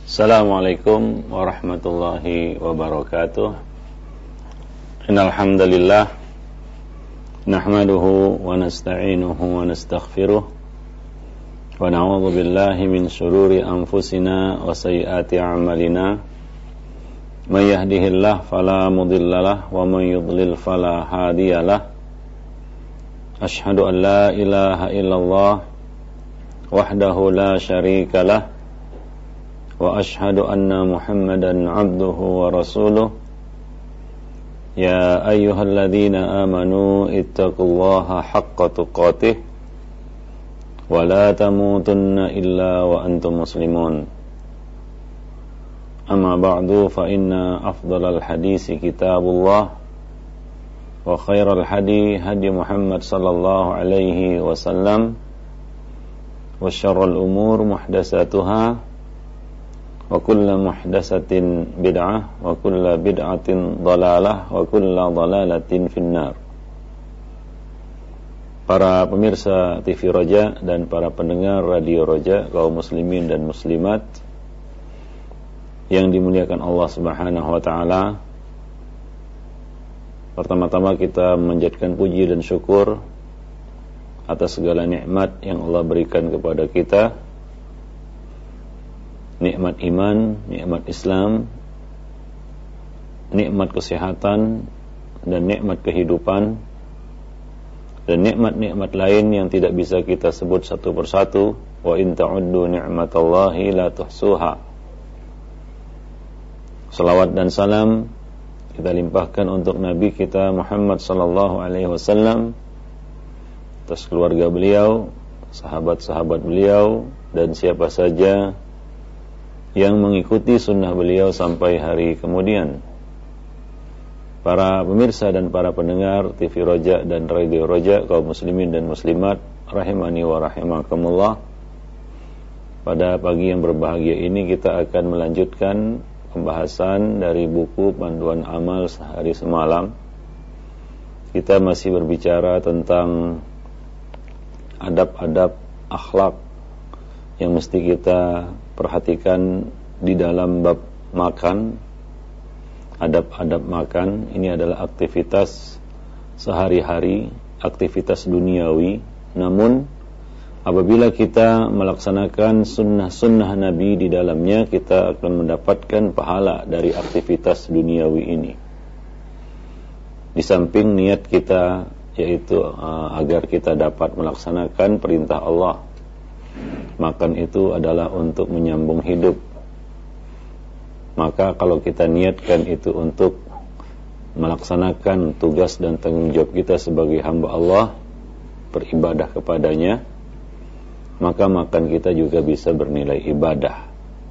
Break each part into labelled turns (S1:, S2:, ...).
S1: Assalamualaikum warahmatullahi wabarakatuh. Innal hamdalillah nahmaduhu wa nasta'inuhu wa nastaghfiruh wa na'udzu billahi min shururi anfusina wa sayyiati a'malina. May yahdihillahu fala mudhillalah wa may yudlil fala hadiyalah. Asyhadu an la ilaha illallah wahdahu la syarikalah wa ashhadu anna Muhammadan abduhu wa rasuluh. Ya ayyuhalladzina amanu ittaqullaha haqqa tuqatih wa la tamutunna illa wa antum muslimun. Amma ba'du, fa inna afdalal hadisi kitabullah wa khairal hadi hadi Muhammad sallallahu alaihi wasallam wa syarrul umur muhdatsatuha wa kullu muhdatsatin bid'ah wa kullu bid'atin dhalalah wa kullu dhalalatin finnar. Para pemirsa TV Roja dan para pendengar Radio Roja, kaum muslimin dan muslimat yang dimuliakan Allah Subhanahu wa taala. Pertama-tama kita menjadikan puji dan syukur atas segala nikmat yang Allah berikan kepada kita. Nikmat iman, nikmat Islam, nikmat kesehatan, dan nikmat kehidupan, dan nikmat-nikmat lain yang tidak bisa kita sebut satu persatu. Wa in ta'uddu ni'matallahi la tuhsuha. Salawat dan salam kita limpahkan untuk Nabi kita Muhammad sallallahu alaihi wasallam, atas keluarga beliau, sahabat-sahabat beliau, dan siapa saja yang mengikuti sunnah beliau sampai hari kemudian. Para pemirsa dan para pendengar TV Roja dan Radio Roja, kaum muslimin dan muslimat rahimani wa rahimakumullah. Pada pagi yang berbahagia ini kita akan melanjutkan pembahasan dari buku Panduan Amal Sehari Semalam. Kita masih berbicara tentang adab-adab akhlak yang mesti kita perhatikan di dalam bab makan. Adab-adab makan ini adalah aktivitas sehari-hari, aktivitas duniawi. Namun apabila kita melaksanakan sunnah-sunnah Nabi di dalamnya, kita akan mendapatkan pahala dari aktivitas duniawi ini. Di samping niat kita, yaitu agar kita dapat melaksanakan perintah Allah. Makan itu adalah untuk menyambung hidup. Maka kalau kita niatkan itu untuk melaksanakan tugas dan tanggung jawab kita sebagai hamba Allah, beribadah kepadanya, maka makan kita juga bisa bernilai ibadah.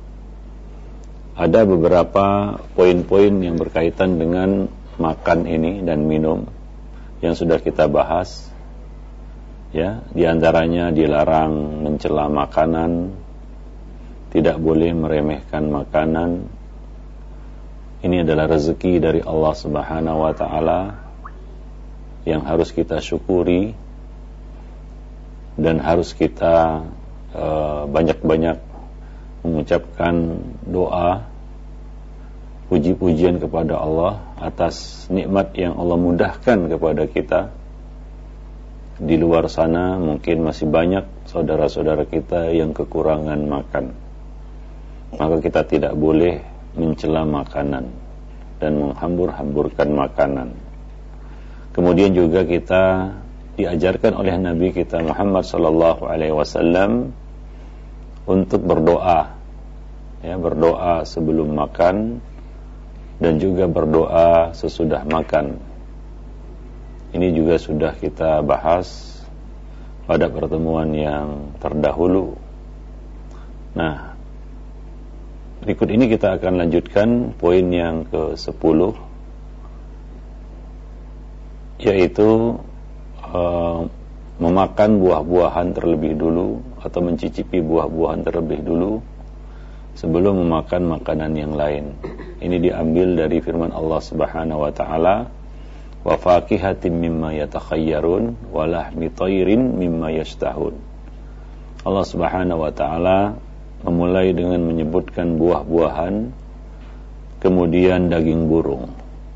S1: Ada beberapa poin-poin yang berkaitan dengan makan ini dan minum yang sudah kita bahas. Ya, di antaranya dilarang mencela makanan, tidak boleh meremehkan makanan. Ini adalah rezeki dari Allah Subhanahu wa taala yang harus kita syukuri dan harus kita banyak-banyak mengucapkan doa puji-pujian kepada Allah atas nikmat yang Allah mudahkan kepada kita. Di luar sana mungkin masih banyak saudara-saudara kita yang kekurangan makan. Maka kita tidak boleh mencela makanan dan menghambur-hamburkan makanan. Kemudian juga kita diajarkan oleh Nabi kita Muhammad sallallahu alaihi wasallam untuk berdoa. Ya, berdoa sebelum makan dan juga berdoa sesudah makan. Ini juga sudah kita bahas pada pertemuan yang terdahulu. Nah, berikut ini kita akan lanjutkan poin yang ke-10, yaitu memakan buah-buahan terlebih dulu atau mencicipi buah-buahan terlebih dulu sebelum memakan makanan yang lain. Ini diambil dari firman Allah Subhanahu wa taala, wa fakihatin mimma yatakhayyarun wa lahmi tayrin mimma yashtahun. Allah Subhanahu wa taala memulai dengan menyebutkan buah-buahan, kemudian daging burung,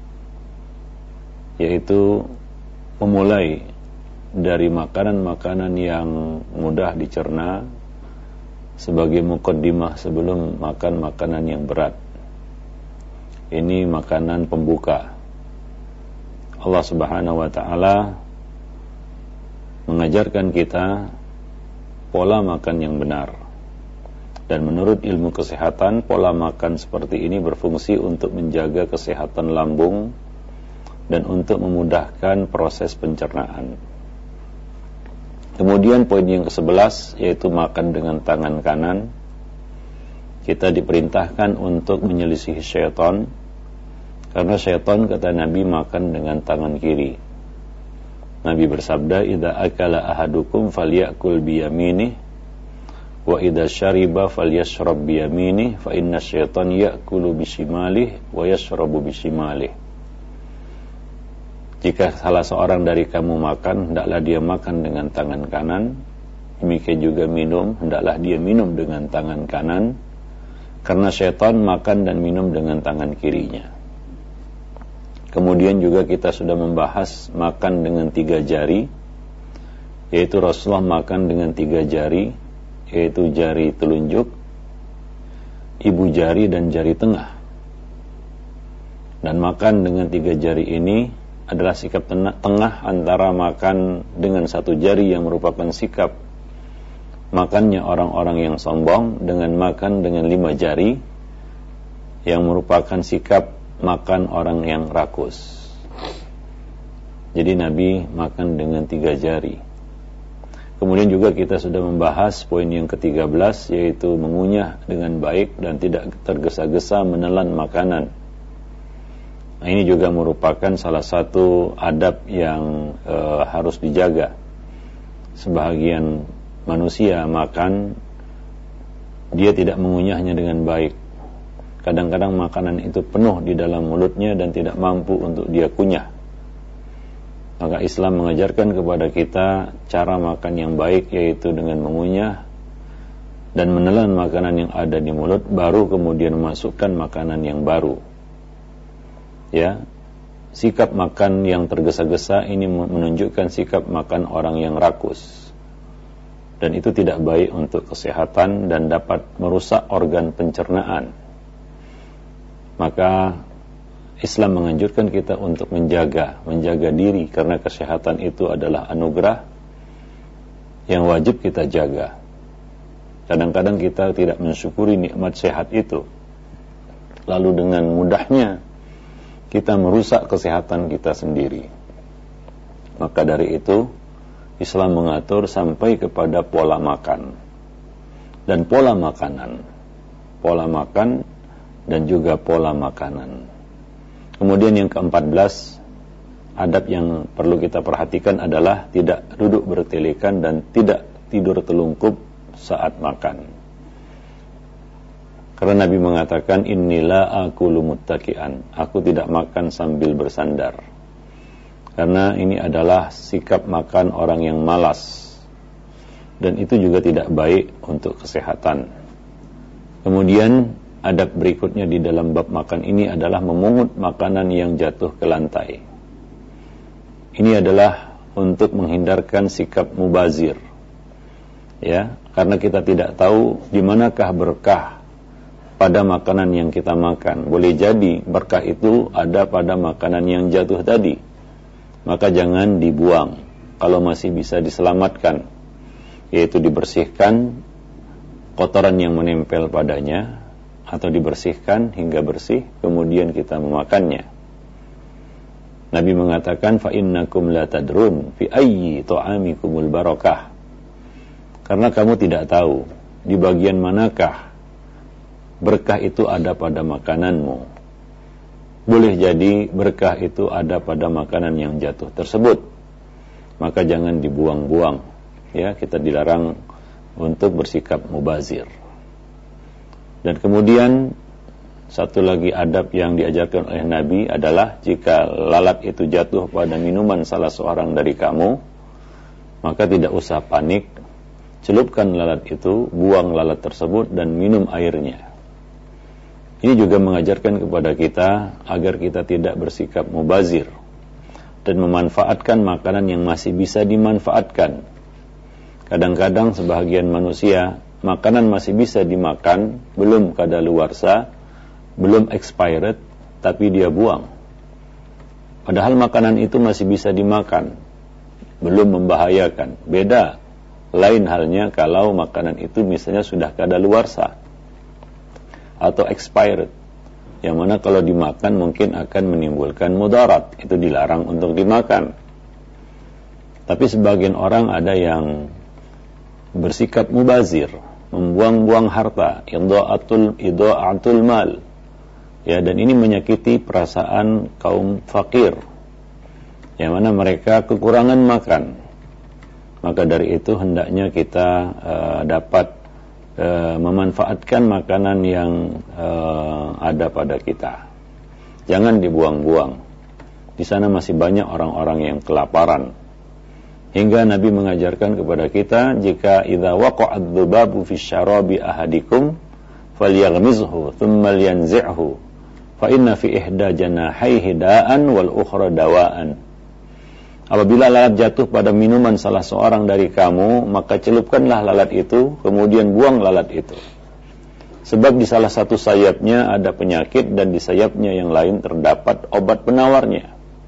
S1: yaitu memulai dari makanan-makanan yang mudah dicerna sebagai muqaddimah sebelum makan makanan yang berat. Ini makanan pembuka. Allah Subhanahu wa ta'ala mengajarkan kita pola makan yang benar. Dan menurut ilmu kesehatan, pola makan seperti ini berfungsi untuk menjaga kesehatan lambung dan untuk memudahkan proses pencernaan. Kemudian poin yang ke-11, yaitu makan dengan tangan kanan. Kita diperintahkan untuk menyelisihi syaitan, karena syaitan, kata Nabi, makan dengan tangan kiri. Nabi bersabda, "Idza akala ahadukum falyakul biyaminih, wa idza syariba falyashrab biyaminih, fa inna syaitan yakulu bishimalih wa yashrabu bishimalih." Jika salah seorang dari kamu makan, hendaklah dia makan dengan tangan kanan. Demikian juga minum, hendaklah dia minum dengan tangan kanan, karena syaitan makan dan minum dengan tangan kirinya. Kemudian juga kita sudah membahas makan dengan 3 jari, yaitu Rasulullah makan dengan 3 jari, yaitu jari telunjuk, ibu jari, dan jari tengah. Dan makan dengan 3 jari ini adalah sikap tengah antara makan dengan 1 jari yang merupakan sikap makannya orang-orang yang sombong, dengan makan dengan 5 jari yang merupakan sikap makan orang yang rakus. Jadi Nabi makan dengan 3 jari. Kemudian juga kita sudah membahas poin yang ke-13, yaitu mengunyah dengan baik dan tidak tergesa-gesa menelan makanan. Nah, ini juga merupakan salah satu adab yang harus dijaga. Sebahagian manusia makan, dia tidak mengunyahnya dengan baik. Kadang-kadang makanan itu penuh di dalam mulutnya dan tidak mampu untuk dia kunyah. Maka Islam mengajarkan kepada kita cara makan yang baik, yaitu dengan mengunyah dan menelan makanan yang ada di mulut, baru kemudian memasukkan makanan yang baru. Ya, sikap makan yang tergesa-gesa ini menunjukkan sikap makan orang yang rakus. Dan itu tidak baik untuk kesehatan dan dapat merusak organ pencernaan. Maka Islam menganjurkan kita untuk menjaga diri, karena kesehatan itu adalah anugerah yang wajib kita jaga. Kadang-kadang kita tidak mensyukuri nikmat sehat itu, lalu dengan mudahnya kita merusak kesehatan kita sendiri. Maka dari itu Islam mengatur sampai kepada pola makan dan pola makanan, pola makan dan juga pola makanan. Kemudian yang ke-14, adab yang perlu kita perhatikan adalah tidak duduk bertelekan dan tidak tidur telungkup saat makan. Karena Nabi mengatakan, "Innila akulu muttaki'an." Aku tidak makan sambil bersandar. Karena ini adalah sikap makan orang yang malas. Dan itu juga tidak baik untuk kesehatan. Kemudian adab berikutnya di dalam bab makan ini adalah memungut makanan yang jatuh ke lantai. Ini adalah untuk menghindarkan sikap mubazir. Ya, karena kita tidak tahu di manakah berkah pada makanan yang kita makan. Boleh jadi berkah itu ada pada makanan yang jatuh tadi. Maka jangan dibuang kalau masih bisa diselamatkan, yaitu dibersihkan kotoran yang menempel padanya, atau dibersihkan hingga bersih, kemudian kita memakannya. Nabi mengatakan, "Fa innakum la tadrun fi ayyi ta'amikumul barakah." Karena kamu tidak tahu di bagian manakah berkah itu ada pada makananmu. Boleh jadi berkah itu ada pada makanan yang jatuh tersebut. Maka jangan dibuang-buang. Ya, kita dilarang untuk bersikap mubazir. Dan kemudian satu lagi adab yang diajarkan oleh Nabi adalah jika lalat itu jatuh pada minuman salah seorang dari kamu, maka tidak usah panik, celupkan lalat itu, buang lalat tersebut dan minum airnya. Ini juga mengajarkan kepada kita agar kita tidak bersikap mubazir dan memanfaatkan makanan yang masih bisa dimanfaatkan. Kadang-kadang sebahagian manusia, makanan masih bisa dimakan, belum kadaluarsa, belum expired, tapi dia buang. Padahal makanan itu masih bisa dimakan, belum membahayakan. Beda, lain halnya kalau makanan itu misalnya sudah kadaluarsa atau expired, yang mana kalau dimakan mungkin akan menimbulkan mudarat, itu dilarang untuk dimakan. Tapi sebagian orang ada yang bersikap mubazir, membuang-buang harta, idha'atul mal. Ya, dan ini menyakiti perasaan kaum fakir, yang mana mereka kekurangan makan. Maka dari itu hendaknya kita dapat memanfaatkan makanan yang ada pada kita. Jangan dibuang-buang. Di sana masih banyak orang-orang yang kelaparan. Hingga Nabi mengajarkan kepada kita, jika idza waqa'ad dhubabu fi syarabi ahadikum falyaghmizhu thumma liyanzi'hu fa inna fi ihda janahaihi da'an wal ukhra dawa'an. Apabila lalat jatuh pada minuman salah seorang dari kamu, maka celupkanlah lalat itu, kemudian buang lalat itu. Sebab di salah satu sayapnya ada penyakit dan di sayapnya yang lain terdapat obat penawarnya.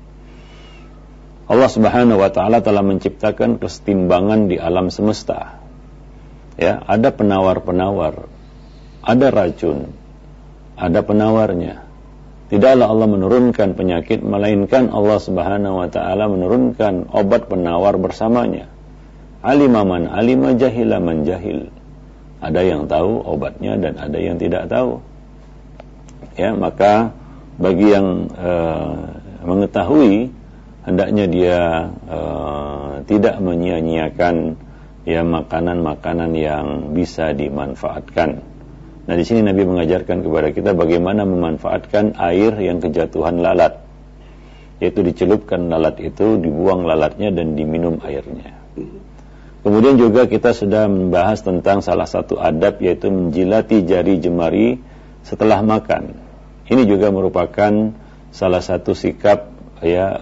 S1: Allah Subhanahu wa ta'ala telah menciptakan kesetimbangan di alam semesta. Ya, ada penawar-penawar, ada racun, ada penawarnya. Tidaklah Allah menurunkan penyakit, melainkan Allah Subhanahu wa ta'ala menurunkan obat penawar bersamanya. Alima man alima, jahila man jahil. Ada yang tahu obatnya dan ada yang tidak tahu. Ya, maka bagi yang mengetahui, hendaknya dia tidak menyia-nyiakan ya makanan-makanan yang bisa dimanfaatkan. Nah, di sini Nabi mengajarkan kepada kita bagaimana memanfaatkan air yang kejatuhan lalat, yaitu dicelupkan lalat itu, dibuang lalatnya dan diminum airnya. Kemudian juga kita sudah membahas tentang salah satu adab, yaitu menjilati jari jemari setelah makan. Ini juga merupakan salah satu sikap ya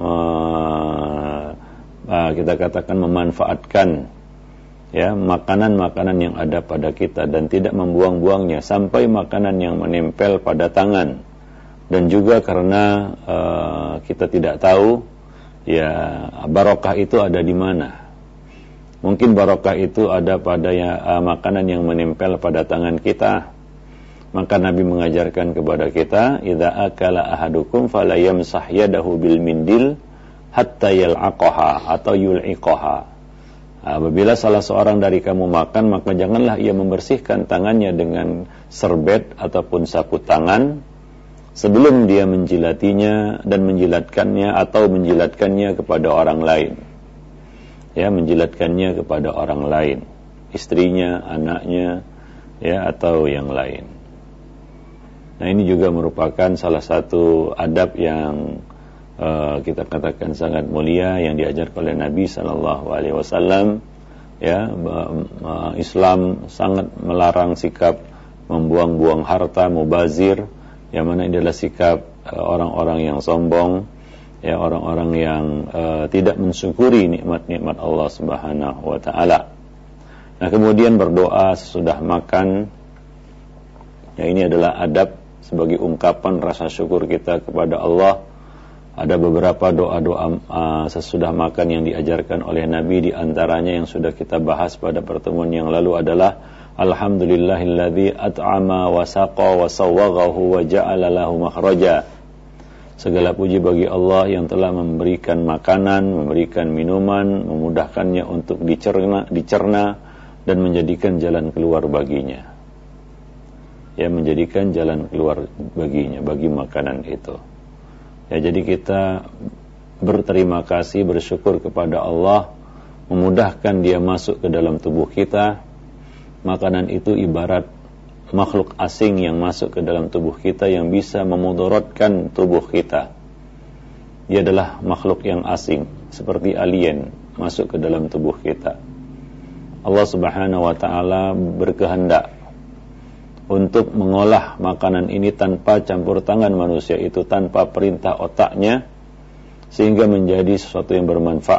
S1: kita katakan memanfaatkan ya makanan-makanan yang ada pada kita dan tidak membuang-buangnya sampai makanan yang menempel pada tangan. Dan juga karena kita tidak tahu ya barokah itu ada di mana. Mungkin barokah itu ada pada makanan yang menempel pada tangan kita. Maka Nabi mengajarkan kepada kita, idza akala ahadukum fala yamsah yadahu bil mindil hatta yal'aqaha atau yul'iqaha. Apabila salah seorang dari kamu makan, maka janganlah ia membersihkan tangannya dengan serbet ataupun sapu tangan sebelum dia menjilatinya dan menjilatkannya atau menjilatkannya kepada orang lain. Ya, menjilatkannya kepada orang lain, istrinya, anaknya, ya, atau yang lain. Nah, ini juga merupakan salah satu adab yang kita katakan sangat mulia yang diajarkan oleh Nabi SAW. Ya, Islam sangat melarang sikap membuang-buang harta, mubazir, yang mana ini adalah sikap orang-orang yang sombong, ya, orang-orang yang tidak mensyukuri nikmat-nikmat Allah Subhanahu wa ta'ala. Nah, kemudian berdoa sesudah makan. Ya, ini adalah adab sebagai ungkapan rasa syukur kita kepada Allah. Ada beberapa doa-doa sesudah makan yang diajarkan oleh Nabi, di antaranya yang sudah kita bahas pada pertemuan yang lalu adalah alhamdulillahilladzi at'ama wa saqa wa sawwaghahu wa ja'ala lahu makhraja. Segala puji bagi Allah yang telah memberikan makanan, memberikan minuman, memudahkannya untuk dicerna dan menjadikan jalan keluar baginya. Ya, menjadikan jalan keluar baginya, bagi makanan itu. Ya, jadi kita berterima kasih, bersyukur kepada Allah, memudahkan dia masuk ke dalam tubuh kita. Makanan itu ibarat makhluk asing yang masuk ke dalam tubuh kita yang bisa memudaratkan tubuh kita. Dia adalah makhluk yang asing, seperti alien masuk ke dalam tubuh kita. Allah Subhanahu wa taala berkehendak untuk mengolah makanan ini tanpa campur tangan manusia itu, tanpa perintah otaknya, sehingga menjadi sesuatu yang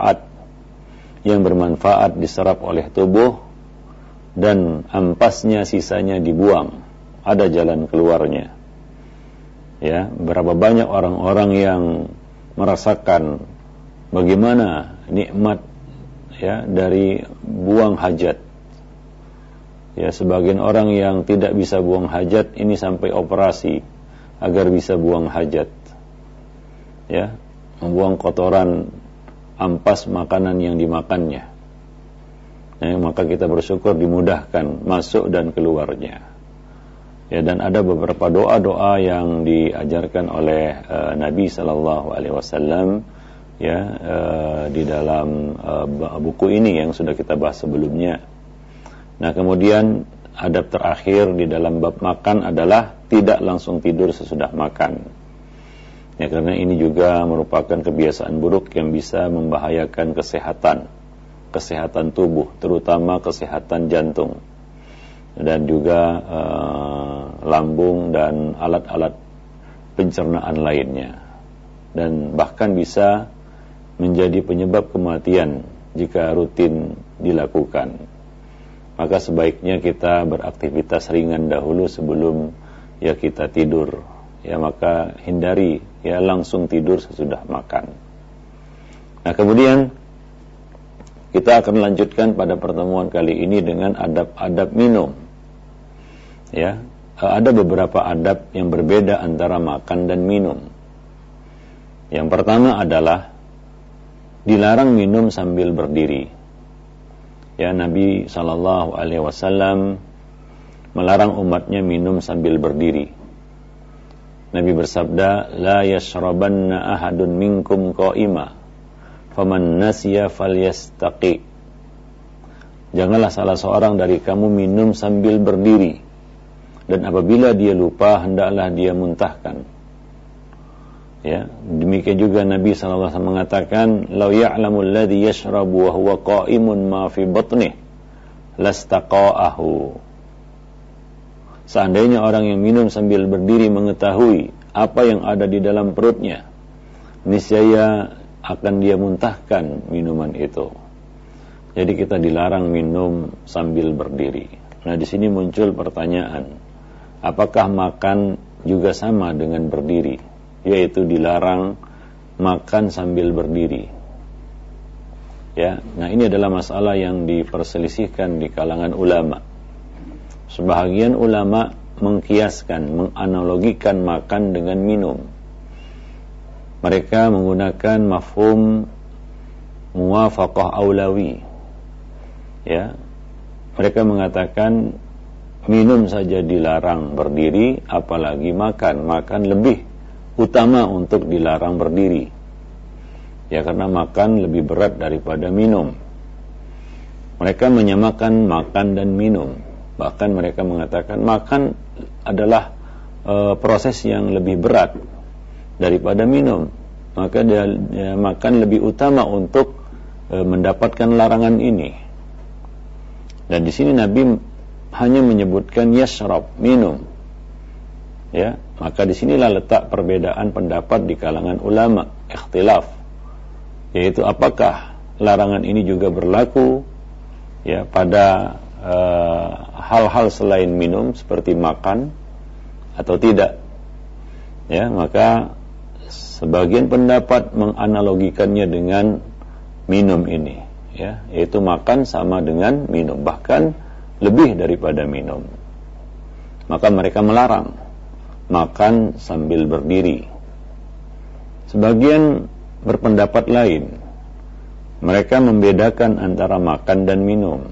S1: bermanfaat diserap oleh tubuh, dan ampasnya sisanya dibuang, ada jalan keluarnya. Ya, berapa banyak orang-orang yang merasakan bagaimana nikmat ya dari buang hajat. Ya, sebagian orang yang tidak bisa buang hajat ini sampai operasi agar bisa buang hajat. Ya, membuang kotoran ampas makanan yang dimakannya. Ya, maka kita bersyukur dimudahkan masuk dan keluarnya. Ya, dan ada beberapa doa-doa yang diajarkan oleh Nabi sallallahu alaihi wasallam ya di dalam buku ini yang sudah kita bahas sebelumnya. Nah, kemudian adab terakhir di dalam bab makan adalah tidak langsung tidur sesudah makan. Ya, karena ini juga merupakan kebiasaan buruk yang bisa membahayakan kesehatan tubuh, terutama kesehatan jantung dan juga lambung dan alat-alat pencernaan lainnya, dan bahkan bisa menjadi penyebab kematian jika rutin dilakukan. Maka sebaiknya kita beraktivitas ringan dahulu sebelum ya kita tidur. Ya, maka hindari ya langsung tidur sesudah makan. Nah, kemudian kita akan lanjutkan pada pertemuan kali ini dengan adab-adab minum. Ya, ada beberapa adab yang berbeda antara makan dan minum. Yang pertama adalah dilarang minum sambil berdiri. Ya, Nabi sallallahu alaihi wasallam melarang umatnya minum sambil berdiri. Nabi bersabda, "La yashrabanna ahadun minkum qa'ima, faman nasiya falyastaqi." Janganlah salah seorang dari kamu minum sambil berdiri, dan apabila dia lupa hendaklah dia muntahkan. Ya, demikian juga Nabi sallallahu alaihi wasallam mengatakan, "Lau ya'lamul ladzi yashrabu wa huwa qa'imun ma fi batnihi lastaqa'ahu." Seandainya orang yang minum sambil berdiri mengetahui apa yang ada di dalam perutnya, niscaya akan dia muntahkan minuman itu. Jadi kita dilarang minum sambil berdiri. Nah, di sini muncul pertanyaan, apakah makan juga sama dengan berdiri? Yaitu dilarang makan sambil berdiri. Ya, nah ini adalah masalah yang diperselisihkan di kalangan ulama. Sebahagian ulama mengkiaskan, menganalogikan makan dengan minum. Mereka menggunakan mafhum muwafaqah aulawi. Ya, mereka mengatakan minum saja dilarang berdiri, apalagi makan. Makan lebih utama untuk dilarang berdiri. Ya, karena makan lebih berat daripada minum. Mereka menyamakan makan dan minum. Bahkan mereka mengatakan makan adalah proses yang lebih berat daripada minum. Maka dia makan lebih utama untuk mendapatkan larangan ini. Dan di sini Nabi hanya menyebutkan yashrab, minum. Ya, maka di sinilah letak perbedaan pendapat di kalangan ulama, ikhtilaf. Yaitu apakah larangan ini juga berlaku ya pada hal-hal selain minum seperti makan atau tidak. Ya, maka sebagian pendapat menganalogikannya dengan minum ini, ya, yaitu makan sama dengan minum, bahkan lebih daripada minum. Maka mereka melarang makan sambil berdiri. Sebagian berpendapat lain, mereka membedakan antara makan dan minum.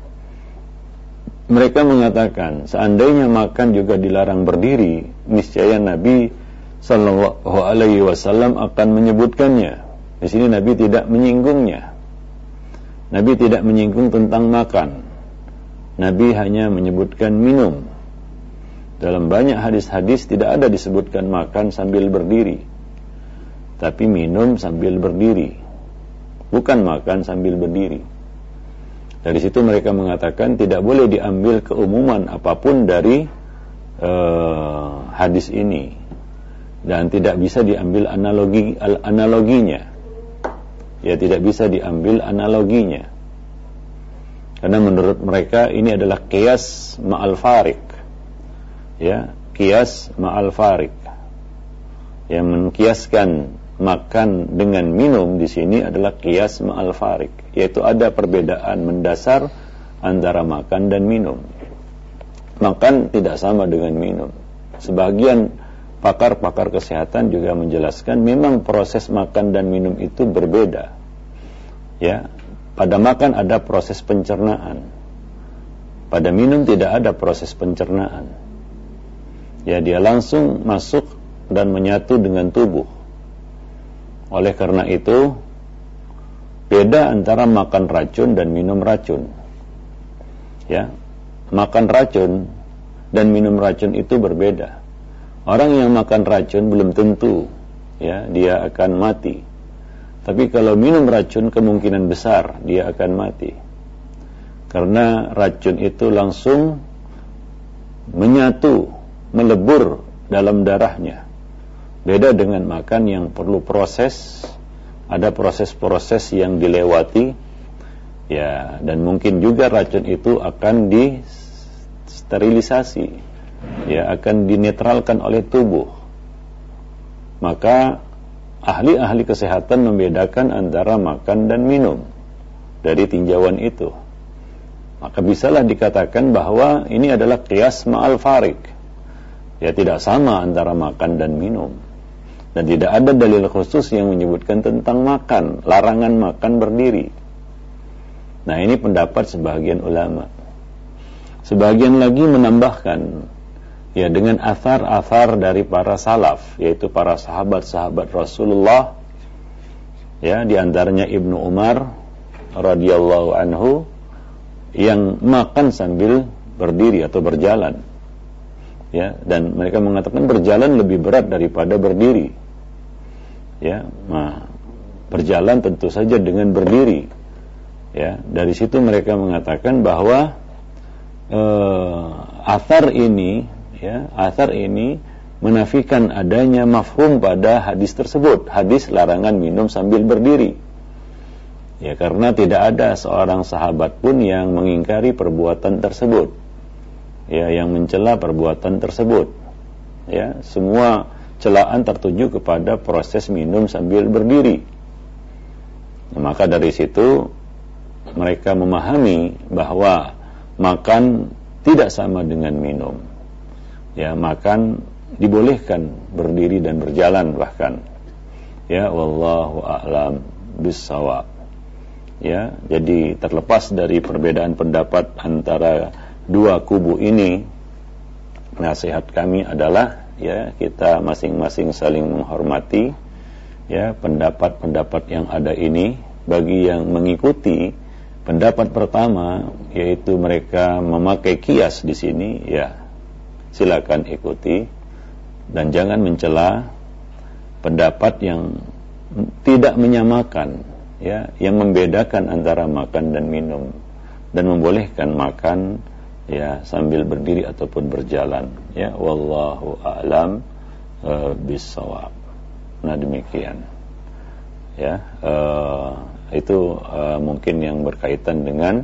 S1: Mereka mengatakan seandainya makan juga dilarang berdiri, niscaya Nabi sallallahu alaihi wasallam akan menyebutkannya. Di sini Nabi tidak menyinggungnya. Nabi tidak menyinggung tentang makan. Nabi hanya menyebutkan minum. Dalam banyak hadis-hadis tidak ada disebutkan makan sambil berdiri, tapi minum sambil berdiri, bukan makan sambil berdiri. Dari situ mereka mengatakan tidak boleh diambil keumuman apapun dari hadis ini, dan tidak bisa diambil analoginya. Ya, tidak bisa diambil analoginya. Karena menurut mereka ini adalah qiyas ma'al farik. Ya, qiyas ma'al farik. Yang mengkiaskan makan dengan minum di sini adalah qiyas ma'al farik, yaitu ada perbedaan mendasar antara makan dan minum. Makan tidak sama dengan minum. Sebagian pakar-pakar kesehatan juga menjelaskan memang proses makan dan minum itu berbeda. Ya, pada makan ada proses pencernaan. Pada minum tidak ada proses pencernaan. Ya, dia langsung masuk dan menyatu dengan tubuh. Oleh karena itu, beda antara makan racun dan minum racun. Ya, makan racun dan minum racun itu berbeda. Orang yang makan racun belum tentu ya dia akan mati. Tapi kalau minum racun kemungkinan besar dia akan mati. Karena racun itu langsung menyatu, melebur dalam darahnya. Beda dengan makan yang perlu proses, ada proses-proses yang dilewati, ya, dan mungkin juga racun itu akan disterilisasi, ya, akan dinetralkan oleh tubuh. Maka ahli-ahli kesehatan membedakan antara makan dan minum dari tinjauan itu. Maka bisalah dikatakan bahwa ini adalah qiyas ma'al farik. Ya, tidak sama antara makan dan minum. Dan tidak ada dalil khusus yang menyebutkan tentang makan, larangan makan berdiri. Nah, ini pendapat sebagian ulama. Sebagian lagi menambahkan, ya, dengan athar-athar dari para salaf, yaitu para sahabat-sahabat Rasulullah, ya, di antaranya Ibnu Umar radhiyallahu anhu yang makan sambil berdiri atau berjalan. Ya, dan mereka mengatakan berjalan lebih berat daripada berdiri. Ya, nah, berjalan tentu saja dengan berdiri. Ya, dari situ mereka mengatakan bahwa athar ini menafikan adanya mafhum pada hadis tersebut, hadis larangan minum sambil berdiri. Ya, karena tidak ada seorang sahabat pun yang mengingkari perbuatan tersebut. Ya, yang mencela perbuatan tersebut. Ya, semua celaan tertuju kepada proses minum sambil berdiri. Nah, maka dari situ mereka memahami bahwa makan tidak sama dengan minum. Ya, makan dibolehkan berdiri dan berjalan bahkan. Ya, wallahu a'lam bissawab. Ya, jadi terlepas dari perbedaan pendapat antara dua kubu ini, nasihat kami adalah, ya, kita masing-masing saling menghormati, ya, pendapat-pendapat yang ada ini. Bagi yang mengikuti pendapat pertama, yaitu mereka memakai kias di sini, ya, silakan ikuti, dan jangan mencela pendapat yang tidak menyamakan, ya, yang membedakan antara makan dan minum, dan membolehkan makan, ya, sambil berdiri ataupun berjalan. Ya, wallahu a'lam bissawab. Nah, demikian. Ya, itu mungkin yang berkaitan dengan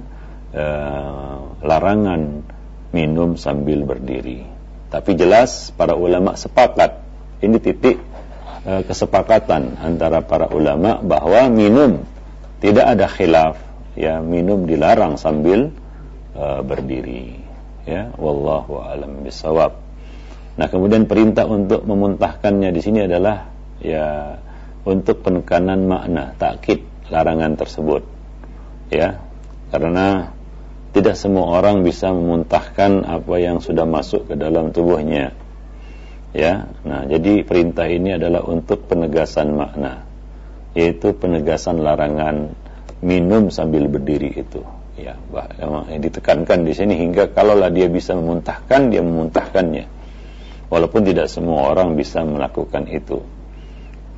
S1: larangan minum sambil berdiri. Tapi jelas para ulama sepakat, ini titik kesepakatan antara para ulama bahwa minum tidak ada khilaf, ya, minum dilarang sambil berdiri. Ya, wallahu a'lam bissawab. Nah, kemudian perintah untuk memuntahkannya di sini adalah, ya, untuk penekanan makna, takkid larangan tersebut. Ya, karena tidak semua orang bisa memuntahkan apa yang sudah masuk ke dalam tubuhnya. Ya, nah, jadi perintah ini adalah untuk penegasan makna, yaitu penegasan larangan minum sambil berdiri itu. Ya, ditekankan di sini hingga kalaulah dia bisa memuntahkan, dia memuntahkannya. Walaupun tidak semua orang bisa melakukan itu.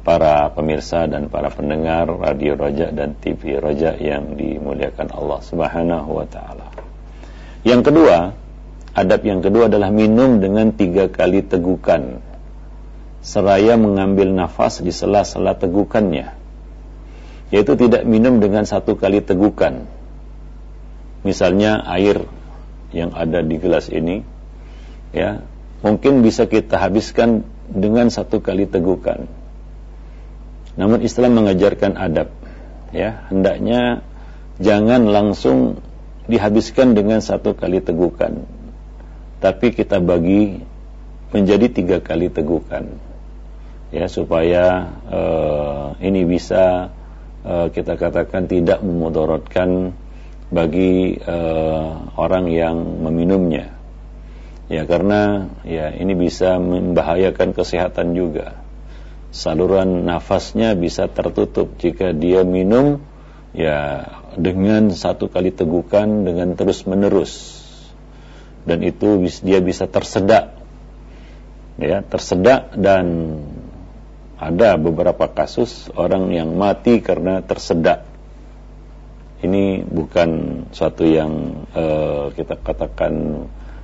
S1: para pemirsa dan para pendengar Radio Roja dan TV Roja yang dimuliakan Allah Subhanahu wa taala. Yang kedua, adab yang kedua adalah minum dengan 3 kali tegukan seraya mengambil nafas di sela-sela tegukannya, yaitu tidak minum dengan 1 kali tegukan. Misalnya air yang ada di gelas ini, ya, mungkin bisa kita habiskan dengan 1 kali tegukan. Namun Islam mengajarkan adab, ya, hendaknya jangan langsung dihabiskan dengan 1 kali tegukan, tapi kita bagi menjadi 3 kali tegukan, ya, supaya ini bisa kita katakan tidak memudaratkan bagi orang yang meminumnya, ya, karena ya ini bisa membahayakan kesehatan juga. Saluran nafasnya bisa tertutup jika dia minum, ya, dengan 1 kali tegukan dengan terus menerus, dan itu dia bisa tersedak, ya, tersedak. Dan ada beberapa kasus orang yang mati karena tersedak. Ini bukan suatu yang kita katakan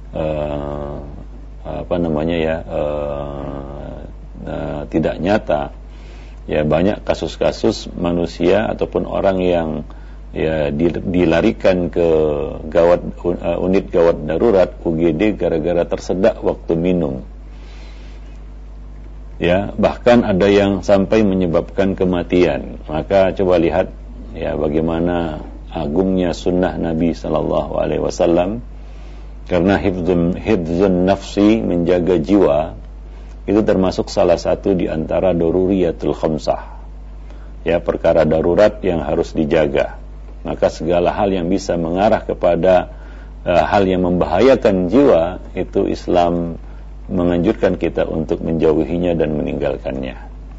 S1: tidak nyata. Ya, banyak kasus-kasus manusia ataupun orang yang ya dilarikan ke unit gawat darurat UGD gara-gara tersedak waktu minum. Ya, bahkan ada yang sampai menyebabkan kematian. Maka coba lihat, ya, bagaimana agungnya sunnah Nabi sallallahu alaihi wasallam, karena hifdzun nafsi, menjaga jiwa, itu termasuk salah satu di antara daruriyatul khamsah, ya, perkara darurat yang harus dijaga. Maka segala hal yang bisa mengarah kepada hal yang membahayakan jiwa, itu Islam menganjurkan kita untuk menjauhinya dan meninggalkannya.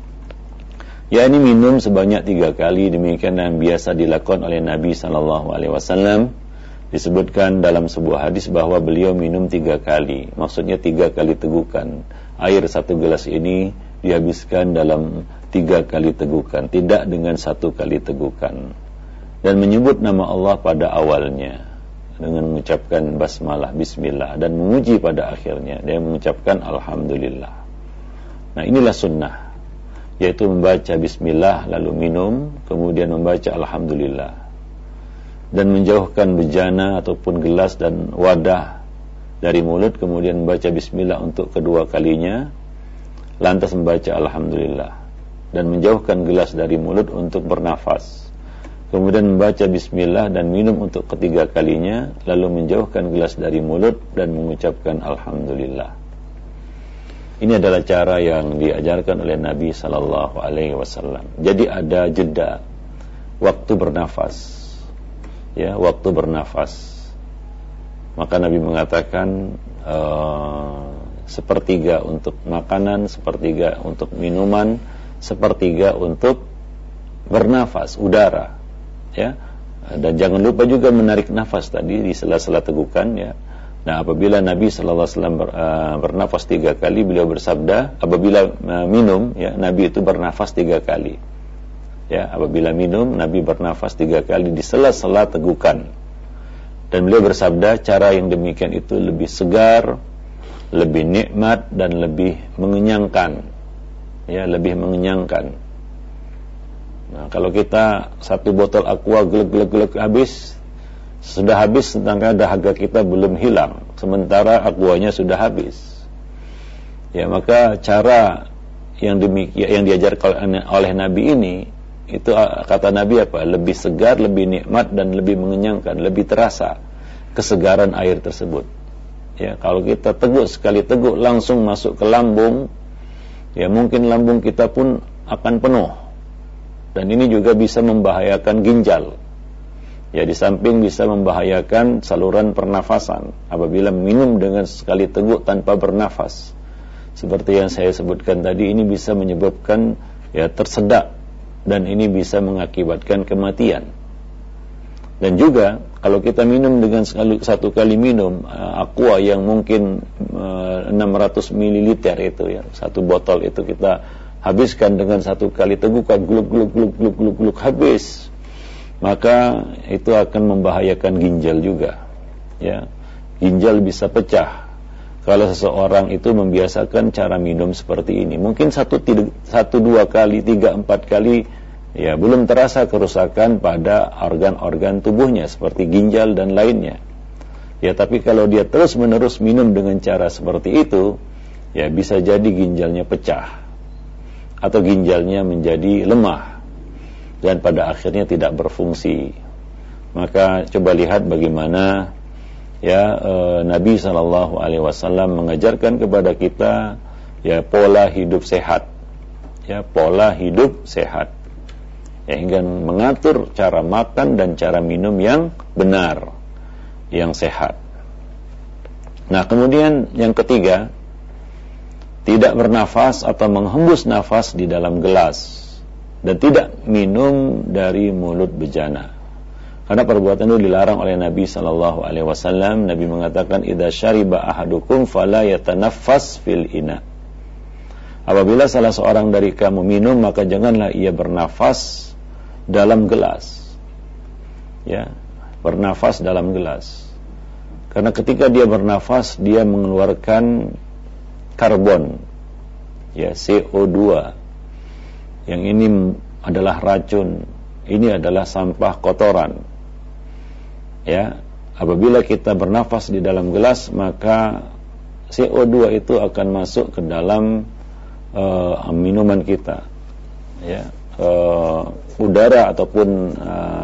S1: Ya, ini minum sebanyak 3 kali, demikian yang biasa dilakukan oleh Nabi sallallahu alaihi wasallam. Disebutkan dalam sebuah hadis bahwa beliau minum 3 kali, maksudnya 3 kali tegukan. Air 1 gelas ini dihabiskan dalam 3 kali tegukan, tidak dengan 1 kali tegukan. Dan menyebut nama Allah pada awalnya dengan mengucapkan basmalah, bismillah, dan memuji pada akhirnya dia mengucapkan alhamdulillah. Nah, inilah sunnah, yaitu membaca bismillah lalu minum, kemudian membaca alhamdulillah, dan menjauhkan bejana ataupun gelas dan wadah dari mulut, kemudian membaca bismillah untuk kedua kalinya, lantas membaca alhamdulillah, dan menjauhkan gelas dari mulut untuk bernafas, kemudian membaca bismillah dan minum untuk ketiga kalinya, lalu menjauhkan gelas dari mulut dan mengucapkan alhamdulillah. Ini adalah cara yang diajarkan oleh Nabi sallallahu alaihi wasallam. Jadi ada jeda waktu bernafas, ya, waktu bernafas. Maka Nabi mengatakan sepertiga untuk makanan, sepertiga untuk minuman, sepertiga untuk bernafas, udara, ya. Dan jangan lupa juga menarik nafas tadi di sela-sela tegukan, ya. Nah, apabila Nabi sallallahu alaihi wasallam bernafas 3 kali, beliau bersabda, apabila minum, ya, Nabi itu bernafas 3 kali. Ya, apabila minum, Nabi bernafas 3 kali di sela-sela tegukan. Dan beliau bersabda, cara yang demikian itu lebih segar, lebih nikmat, dan lebih mengenyangkan. Ya, lebih mengenyangkan. Nah, kalau kita 1 botol aqua gelek habis, sudah habis, sedangkan dahaga kita belum hilang, sementara aquanya sudah habis. Ya, maka cara yang diajarkan oleh Nabi ini, itu kata Nabi apa? Lebih segar, lebih nikmat, dan lebih mengenyangkan, lebih terasa kesegaran air tersebut. Ya, kalau kita teguk sekali teguk langsung masuk ke lambung, ya mungkin lambung kita pun akan penuh. Dan ini juga bisa membahayakan ginjal. Ya, di samping bisa membahayakan saluran pernafasan apabila minum dengan sekali teguk tanpa bernafas. Seperti yang saya sebutkan tadi, ini bisa menyebabkan, ya, tersedak, dan ini bisa mengakibatkan kematian. Dan juga kalau kita minum dengan 1 kali minum aqua yang mungkin 600 ml itu, ya, 1 botol itu kita habiskan dengan satu kali tegukan, gluk habis, maka itu akan membahayakan ginjal juga. Ya, ginjal bisa pecah kalau seseorang itu membiasakan cara minum seperti ini. Mungkin 1-2 kali, 3-4 kali, ya belum terasa kerusakan pada organ-organ tubuhnya seperti ginjal dan lainnya. Ya, tapi kalau dia terus-menerus minum dengan cara seperti itu, ya bisa jadi ginjalnya pecah atau ginjalnya menjadi lemah dan pada akhirnya tidak berfungsi. Maka coba lihat bagaimana Nabi SAW mengajarkan kepada kita pola hidup sehat, pola hidup sehat, hingga mengatur cara makan dan cara minum yang benar, yang sehat. Nah, kemudian yang ketiga, tidak bernafas atau menghembus nafas di dalam gelas dan tidak minum dari mulut bejana. Karena perbuatan itu dilarang oleh Nabi SAW. Nabi mengatakan, idza syariba ahadukum fala yatanaffas fil ina. Apabila salah seorang dari kamu minum, maka janganlah ia bernafas dalam gelas. Ya, bernafas dalam gelas. Karena ketika dia bernafas, dia mengeluarkan karbon, CO2. Yang ini adalah racun, ini adalah sampah kotoran. Ya, apabila kita bernafas di dalam gelas, maka CO2 itu akan masuk ke dalam minuman kita. Ya, udara ataupun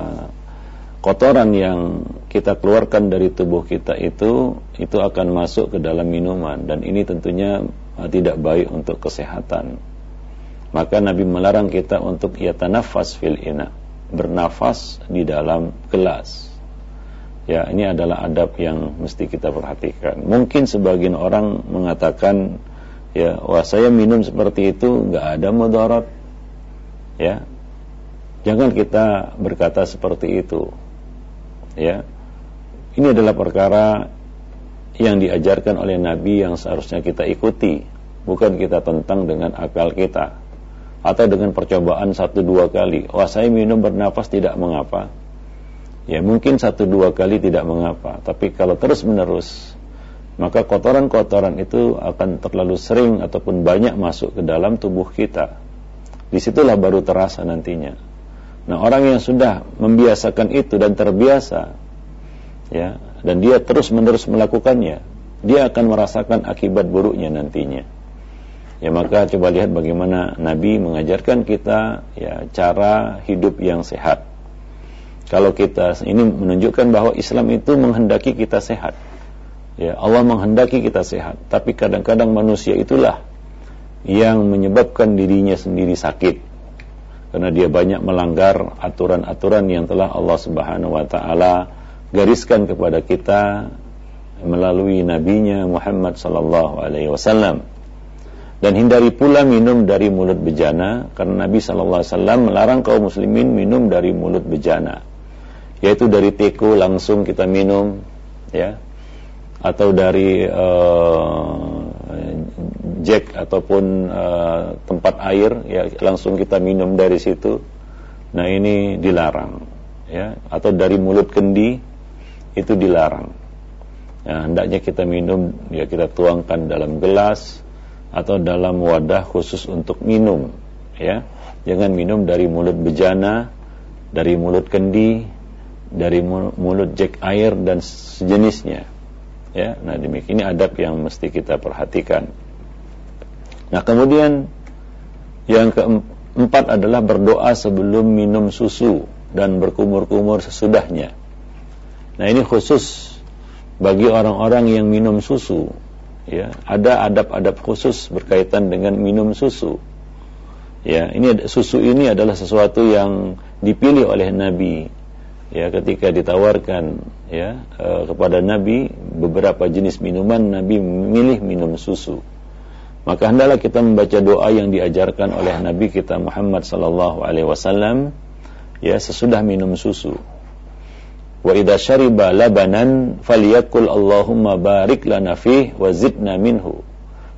S1: kotoran yang kita keluarkan dari tubuh kita itu akan masuk ke dalam minuman, dan ini tentunya tidak baik untuk kesehatan. Maka Nabi melarang kita untuk yatanafas fil ina, bernafas di dalam gelas. Ya, ini adalah adab yang mesti kita perhatikan. Mungkin sebagian orang mengatakan, wah saya minum seperti itu nggak ada mudarat. Ya, jangan kita berkata seperti itu. Ya, ini adalah perkara yang diajarkan oleh Nabi yang seharusnya kita ikuti, bukan kita tentang dengan akal kita atau dengan percobaan 1-2 kali. Wah saya minum bernafas tidak mengapa. Ya mungkin 1-2 kali tidak mengapa, tapi kalau terus menerus, maka kotoran-kotoran itu akan terlalu sering ataupun banyak masuk ke dalam tubuh kita. Disitulah baru terasa nantinya. Nah, orang yang sudah membiasakan itu dan terbiasa, ya, dan dia terus menerus melakukannya, dia akan merasakan akibat buruknya nantinya. Ya, maka coba lihat bagaimana Nabi mengajarkan kita cara hidup yang sehat. Kalau kita, ini menunjukkan bahwa Islam itu menghendaki kita sehat. Ya, Allah menghendaki kita sehat, tapi kadang-kadang manusia itulah yang menyebabkan dirinya sendiri sakit, karena dia banyak melanggar aturan-aturan yang telah Allah Subhanahu wa taala gariskan kepada kita melalui nabinya Muhammad sallallahu alaihi wasallam. Dan hindari pula minum dari mulut bejana, karena Nabi sallallahu alaihi wasallam melarang kaum muslimin minum dari mulut bejana, yaitu dari teko langsung kita minum, ya, atau dari jek ataupun tempat air, ya, langsung kita minum dari situ. Nah, ini dilarang, ya. Atau dari mulut kendi, itu dilarang. Nah, hendaknya kita minum, ya, kita tuangkan dalam gelas atau dalam wadah khusus untuk minum, ya. Jangan minum dari mulut bejana, dari mulut kendi, dari mulut jek air dan sejenisnya. Ya, nah demikian, ini adab yang mesti kita perhatikan. Nah, kemudian yang keempat adalah berdoa sebelum minum susu dan berkumur-kumur sesudahnya. Nah, ini khusus bagi orang-orang yang minum susu. Ya, ada adab-adab khusus berkaitan dengan minum susu. Ya, ini susu ini adalah sesuatu yang dipilih oleh Nabi. Ya, ketika ditawarkan, ya, kepada Nabi beberapa jenis minuman, Nabi memilih minum susu. Maka hendaklah kita membaca doa yang diajarkan oleh Nabi kita Muhammad sallallahu alaihi wasallam, ya, sesudah minum susu. Wa idza syariba labanan falyaqul Allahumma barik lana fihi wa zidna minhu.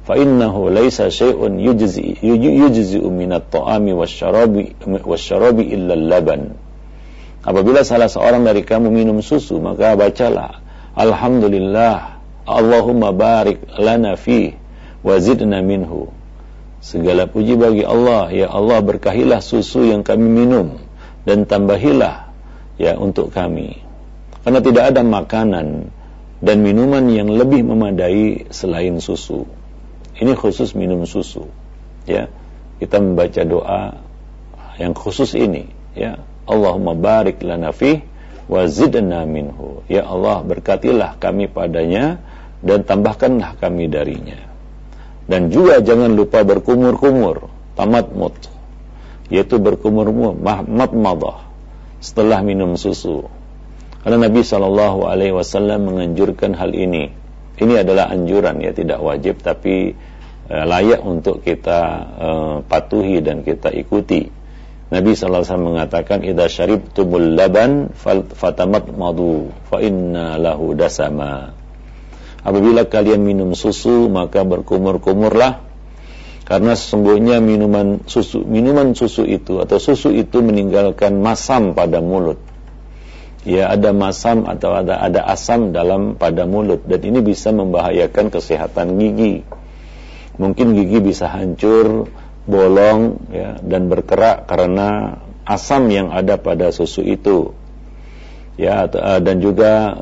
S1: fa innahu laisa syai'un yujzi'u minat ta'ami wasyarabi illa laban. Apabila salah seorang dari kamu minum susu, maka bacalah alhamdulillah, Allahumma barik lana fih wa zidna minhu. Segala puji bagi Allah, ya Allah berkahilah susu yang kami minum dan tambahilah ya untuk kami. Karena tidak ada makanan dan minuman yang lebih memadai selain susu. Ini khusus minum susu. Ya, kita membaca doa yang khusus ini, ya. Allahumma barik lana fih wa zidna minhu. Ya Allah, berkatilah kami padanya dan tambahkanlah kami darinya. Dan juga jangan lupa berkumur-kumur, tamatmut, yaitu berkumur-kumur, madmadah, setelah minum susu. Karena Nabi SAW menganjurkan hal ini. Ini adalah anjuran, ya, tidak wajib, tapi layak untuk kita patuhi dan kita ikuti. Nabi SAW mengatakan, idza syaribtumul laban fatamatmadu fa inna lahu dasama. Apabila kalian minum susu, maka berkumur-kumurlah, karena sesungguhnya minuman susu itu atau susu itu meninggalkan masam pada mulut. Ya, ada masam atau ada asam pada mulut, dan ini bisa membahayakan kesehatan gigi. Mungkin gigi bisa hancur, bolong, ya, dan berkerak karena asam yang ada pada susu itu, ya, dan juga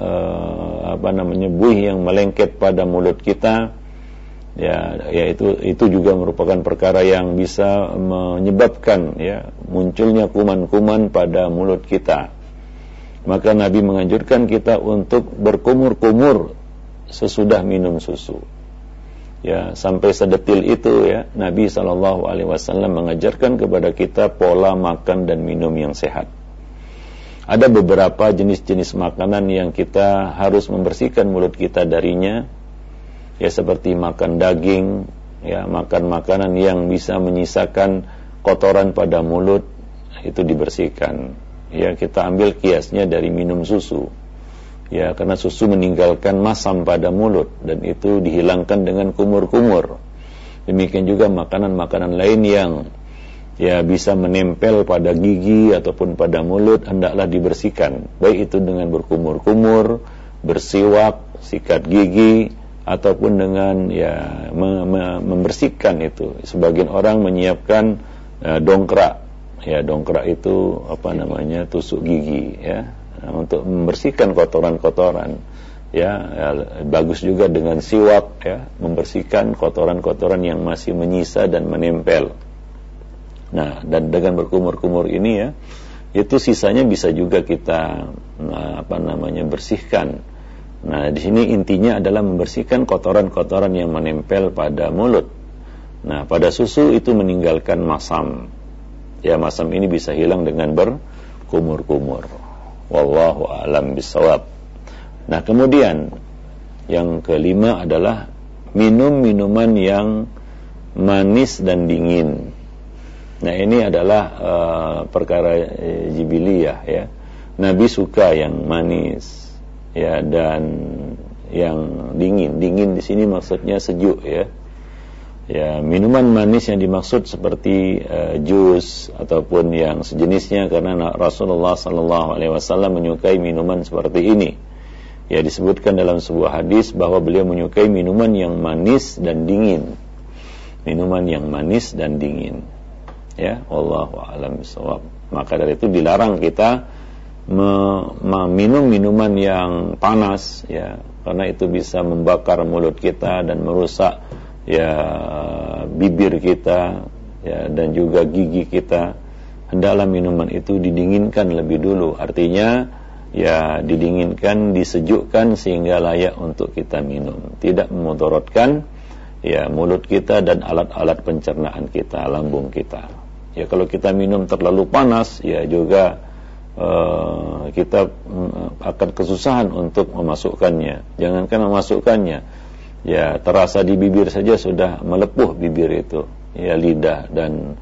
S1: buih yang melengket pada mulut kita, ya, itu juga merupakan perkara yang bisa menyebabkan, ya, munculnya kuman-kuman pada mulut kita. Maka Nabi menganjurkan kita untuk berkumur-kumur sesudah minum susu. Ya, sampai sedetil itu, ya, Nabi SAW mengajarkan kepada kita pola makan dan minum yang sehat. Ada beberapa jenis-jenis makanan yang kita harus membersihkan mulut kita darinya, ya, seperti makan daging, ya, makan makanan yang bisa menyisakan kotoran pada mulut, itu dibersihkan. Ya, kita ambil kiasnya dari minum susu. Ya, karena susu meninggalkan masam pada mulut, dan itu dihilangkan dengan kumur-kumur. Demikian juga makanan-makanan lain yang, ya, bisa menempel pada gigi ataupun pada mulut, hendaklah dibersihkan. Baik itu dengan berkumur-kumur, bersiwak, sikat gigi, ataupun dengan, ya, membersihkan itu. Sebagian orang menyiapkan dongkrak. Ya, dongkrak itu tusuk gigi, ya, untuk membersihkan kotoran-kotoran, ya, bagus juga dengan siwak, ya, membersihkan kotoran-kotoran yang masih menyisa dan menempel. Nah, dan dengan berkumur-kumur ini, ya, itu sisanya bisa juga kita bersihkan. Nah, di sini intinya adalah membersihkan kotoran-kotoran yang menempel pada mulut. Nah, pada susu itu meninggalkan masam. Ya, masam ini bisa hilang dengan berkumur-kumur. Wallahu a'lam bishawab. Nah, kemudian yang kelima adalah minum minuman yang manis dan dingin. Nah, ini adalah perkara jibiliyah, ya. Nabi suka yang manis, ya, dan yang dingin. Dingin di sini maksudnya sejuk, ya. Ya, minuman manis yang dimaksud seperti jus ataupun yang sejenisnya, karena Rasulullah SAW menyukai minuman seperti ini. Ya, disebutkan dalam sebuah hadis bahwa beliau menyukai minuman yang manis dan dingin. Minuman yang manis dan dingin. Ya, wallahu a'lam bishawab. Maka dari itu dilarang kita meminum minuman yang panas, ya, karena itu bisa membakar mulut kita dan merusak, ya, bibir kita, ya, dan juga gigi kita. Hendaklah minuman itu didinginkan lebih dulu. Artinya, ya, didinginkan, disejukkan sehingga layak untuk kita minum, tidak memudaratkan, ya, mulut kita dan alat-alat pencernaan kita, lambung kita. Ya, kalau kita minum terlalu panas, ya, juga kita akan kesusahan untuk memasukkannya. Jangankan memasukkannya, ya, terasa di bibir saja sudah melepuh bibir itu, ya, lidah dan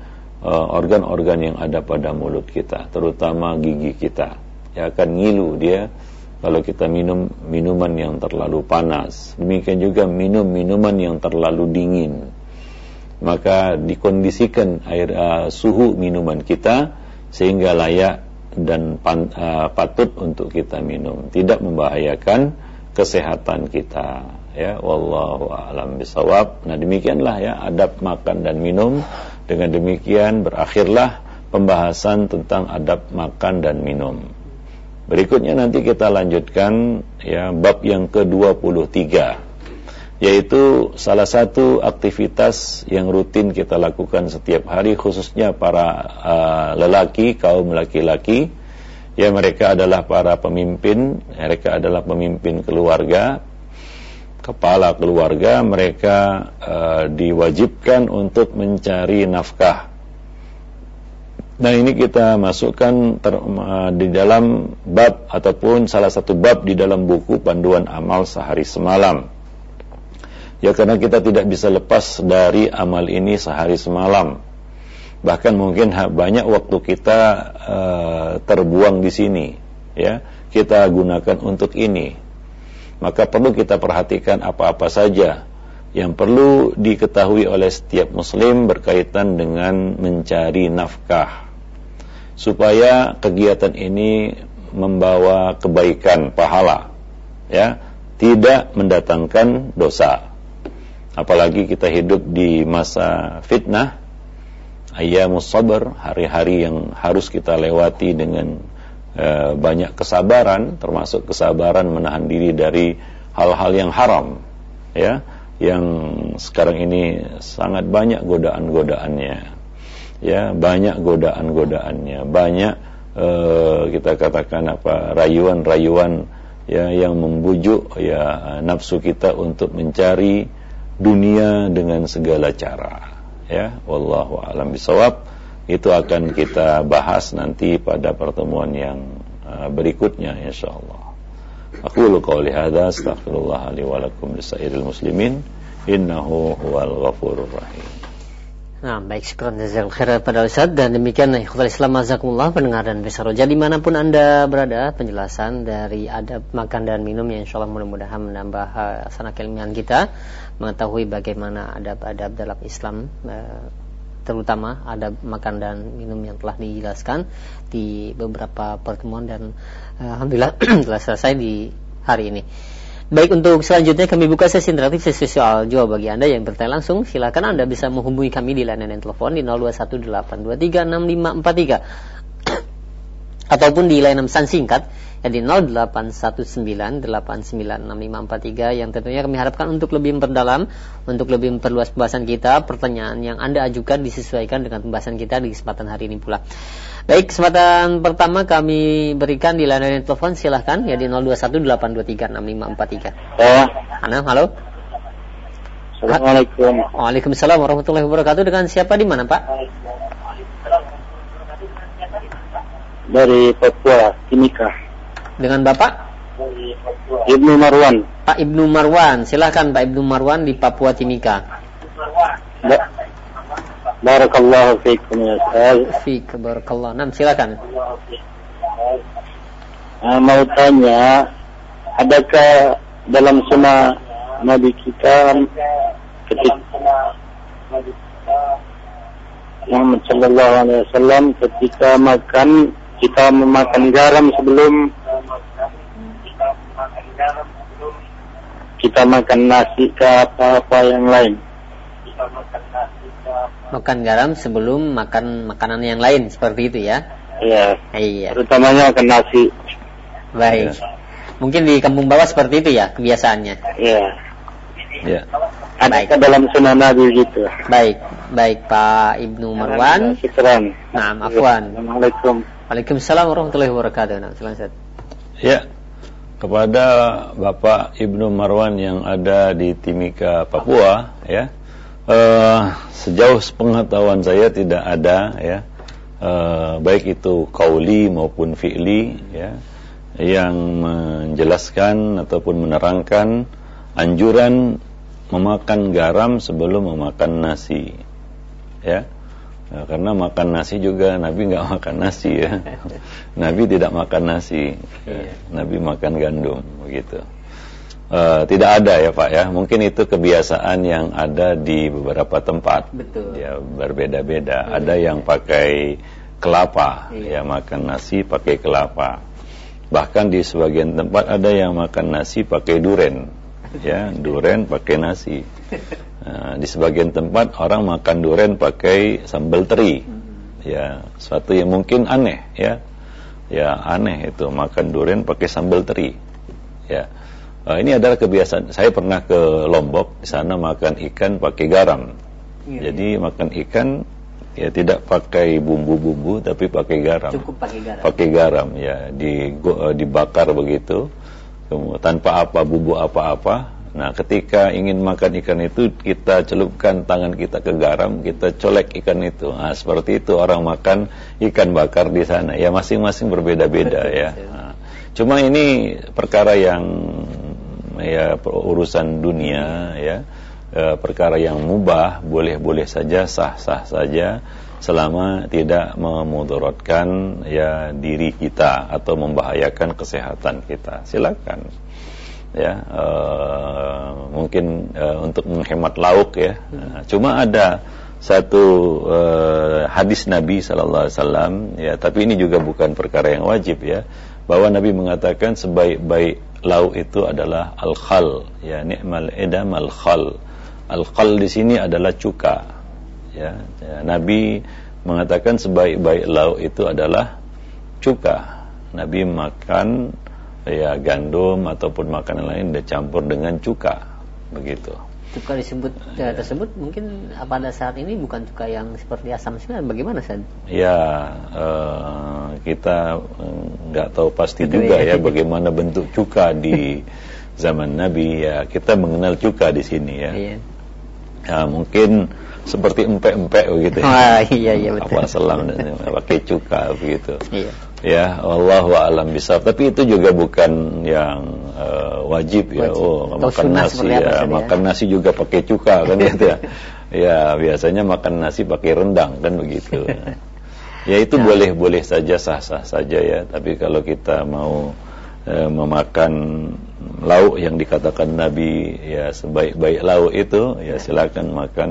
S1: organ-organ yang ada pada mulut kita, terutama gigi kita, ya, akan ngilu dia kalau kita minum minuman yang terlalu panas, demikian juga minum minuman yang terlalu dingin, maka dikondisikan suhu minuman kita sehingga layak dan patut untuk kita minum, tidak membahayakan kesehatan kita. Ya, wallahu a'lam bishawab. Nah, demikianlah ya adab makan dan minum. Dengan demikian berakhirlah pembahasan tentang adab makan dan minum. Berikutnya nanti kita lanjutkan ya bab yang ke-23, yaitu salah satu aktivitas yang rutin kita lakukan setiap hari, khususnya para lelaki, kaum laki-laki. Ya, mereka adalah para pemimpin, mereka adalah pemimpin keluarga, kepala keluarga. Mereka diwajibkan untuk mencari nafkah. Nah, ini kita masukkan di dalam bab ataupun salah satu bab di dalam buku panduan amal sehari semalam. Ya, karena kita tidak bisa lepas dari amal ini sehari semalam. Bahkan mungkin banyak waktu kita terbuang di sini, ya, kita gunakan untuk ini. Maka perlu kita perhatikan apa-apa saja yang perlu diketahui oleh setiap muslim berkaitan dengan mencari nafkah, supaya kegiatan ini membawa kebaikan, pahala, ya, tidak mendatangkan dosa. Apalagi kita hidup di masa fitnah, ayyamus sabr, hari-hari yang harus kita lewati dengan banyak kesabaran, termasuk kesabaran menahan diri dari hal-hal yang haram, ya, yang sekarang ini sangat banyak godaan-godaannya. Ya, banyak godaan-godaannya, banyak kita katakan rayuan-rayuan ya yang membujuk ya nafsu kita untuk mencari dunia dengan segala cara. Ya, wallahu a'lam bishawab. Itu akan kita bahas nanti pada pertemuan yang berikutnya insyaallah. Aqulu qouli hadza astaghfirullah li wa lakum lisairil muslimin innahu huwal ghafurur rahim.
S2: Nah, baik, syukran jazakallahu khairan pada Ustaz. Dan demikian ikhwatul Islam azakumullah, pendengar dan pemirsa Roja dimanapun Anda berada, penjelasan dari adab makan dan minum yang insyaallah mudah-mudahan menambah hasanah keilmuan kita, mengetahui bagaimana adab-adab dalam Islam, terutama adab makan dan minum yang telah dijelaskan di beberapa pertemuan, dan alhamdulillah telah selesai di hari ini. Baik, untuk selanjutnya kami buka sesi interaktif, sesi soal jawab bagi Anda yang bertanya langsung. Silakan Anda bisa menghubungi kami di layanan telepon di 0218236543 ataupun di layanan pesan singkat ya di 0819896543, yang tentunya kami harapkan untuk lebih memperdalam, untuk lebih memperluas pembahasan kita. Pertanyaan yang Anda ajukan disesuaikan dengan pembahasan kita di kesempatan hari ini pula. Baik, kesempatan pertama kami berikan di layanan telepon, silahkan ya di 0218236543. Halo.
S3: Assalamualaikum.
S2: Waalaikumsalam warahmatullahi wabarakatuh. Dengan siapa, di mana, Pak?
S3: Dari Papua, Timika.
S2: Dengan Bapak?
S3: Ibnu Marwan.
S2: Pak Ibnu Marwan, silahkan Pak Ibnu Marwan di Papua Timika.
S3: Barakallahu fiikum ya Ustaz.
S2: Fiik, barakallah. Nah, silakan.
S3: Mau tanya, adakah dalam sunnah Nabi kita Muhammad sallallahu alaihi wasallam ketika makan kita memakan garam sebelum kita makan nasi ke apa yang lain?
S2: Makan garam sebelum makan makanan yang lain, seperti itu ya?
S3: Iya.
S2: Iya.
S3: Terutamanya makan nasi.
S2: Baik. Mungkin di kampung bawah seperti itu ya kebiasaannya.
S3: Iya.
S1: Ya.
S3: Adakah dalam sunnah Nabi gitu?
S2: Baik Pak Ibnu Marwan.
S3: Syukran.
S2: Naam, afwan.
S3: Assalamualaikum.
S2: Waalaikumsalam warahmatullahi wabarakatuh. Nah, silakan.
S1: Ya. Kepada Bapak Ibnu Marwan yang ada di Timika, Papua, ya. Sejauh pengetahuan saya tidak ada ya, baik itu qauli maupun fi'li ya, yang menjelaskan ataupun menerangkan anjuran memakan garam sebelum memakan nasi ya. Nah, karena makan nasi juga Nabi nggak makan nasi ya. Nabi tidak makan nasi, Nabi makan gandum begitu. Tidak ada ya Pak ya. Mungkin itu kebiasaan yang ada di beberapa tempat.
S2: Betul.
S1: Ya berbeda-beda. Ada yang pakai kelapa, ya makan nasi pakai kelapa. Bahkan di sebagian tempat ada yang makan nasi pakai duren, ya duren pakai nasi. Di sebagian tempat orang makan duren pakai sambal teri, ya suatu yang mungkin aneh, ya aneh itu makan duren pakai sambal teri, ya. Ini adalah kebiasaan. Saya pernah ke Lombok, di sana makan ikan pakai garam. Jadi makan ikan ya tidak pakai bumbu-bumbu tapi pakai garam.
S2: Cukup pakai garam.
S1: Pakai garam ya, dibakar begitu, tanpa bumbu apa-apa. Nah, ketika ingin makan ikan itu, kita celupkan tangan kita ke garam, kita colek ikan itu. Nah, seperti itu orang makan ikan bakar di sana. Ya, masing-masing berbeda-beda ya. Nah, cuma ini perkara yang ya urusan dunia ya, perkara yang mubah, boleh-boleh saja, sah-sah saja, selama tidak memudaratkan ya diri kita atau membahayakan kesehatan kita. Silakan. Ya, mungkin untuk menghemat lauk ya. Cuma ada satu hadis Nabi sallallahu alaihi wasallam ya, tapi ini juga bukan perkara yang wajib ya, bahwa Nabi mengatakan sebaik-baik lauk itu adalah al-khal, ya ni'mal edam al-khal. Al-khal di sini adalah cuka. Ya, Nabi mengatakan sebaik-baik lauk itu adalah cuka. Nabi makan ya gandum ataupun makanan lain dicampur dengan cuka, begitu.
S2: Cuka disebut tersebut mungkin pada saat ini bukan cuka yang seperti asam sembilan, bagaimana Ustaz?
S1: Ya, kita nggak tahu pasti juga ya bagaimana bentuk cuka di zaman Nabi ya. Kita mengenal cuka di sini ya. Ya mungkin seperti empek-empek begitu ya.
S2: Iya betul.
S1: Apa salam pakai cuka begitu.
S2: Iya.
S1: Ya, wallahu a'lam bishawab. Tapi itu juga bukan yang wajib ya. Makan nasi ya, makan nasi juga pakai cuka kan gitu ya. Ya, biasanya makan nasi pakai rendang kan begitu. Ya itu boleh-boleh saja, sah-sah saja ya. Tapi kalau kita mau memakan lauk yang dikatakan Nabi ya sebaik-baik lauk itu, ya silakan makan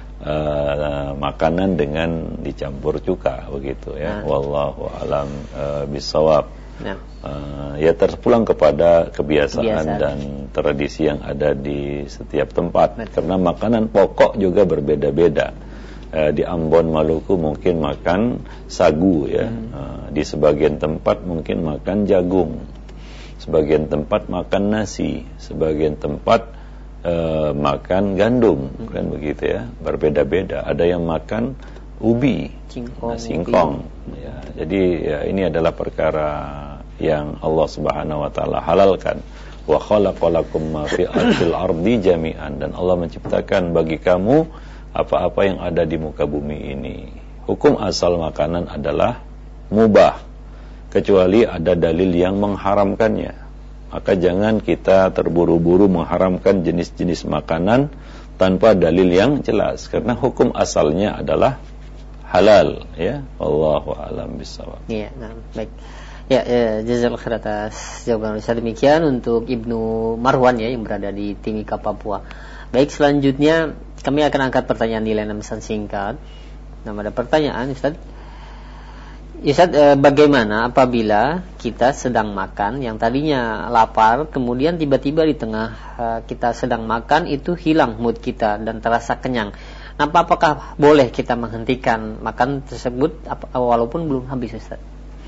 S1: makanan dengan dicampur cuka begitu ya. Wallahu alam bisawab. Ya terpulang kepada kebiasaan dan tradisi yang ada di setiap tempat. Karena makanan pokok juga berbeda-beda. Di Ambon Maluku mungkin makan sagu ya. Di sebagian tempat mungkin makan jagung. Sebagian tempat makan nasi, sebagian tempat makan gandum, kan begitu ya, berbeda-beda. Ada yang makan ubi, singkong. Ya, jadi ya, ini adalah perkara yang Allah Subhanahu Wa Taala halalkan. Wa khalaqalakum ma fil ardi jami'an, dan Allah menciptakan bagi kamu apa-apa yang ada di muka bumi ini. Hukum asal makanan adalah mubah, kecuali ada dalil yang mengharamkannya. Maka jangan kita terburu-buru mengharamkan jenis-jenis makanan tanpa dalil yang jelas, karena hukum asalnya adalah halal ya. Wallahu a'lam bishawab.
S2: Iya, baik. Ya, jazakallahu khair atas jawaban Ustaz. Demikian untuk Ibnu Marwan ya yang berada di Timika, Papua. Baik, selanjutnya kami akan angkat pertanyaan di layanan pesan singkat. Nah, ada pertanyaan Ustaz. Ustaz, bagaimana apabila kita sedang makan, yang tadinya lapar, kemudian tiba-tiba di tengah kita sedang makan itu hilang mood kita dan terasa kenyang. Nah, apakah boleh kita menghentikan makan tersebut walaupun belum habis, Ustaz?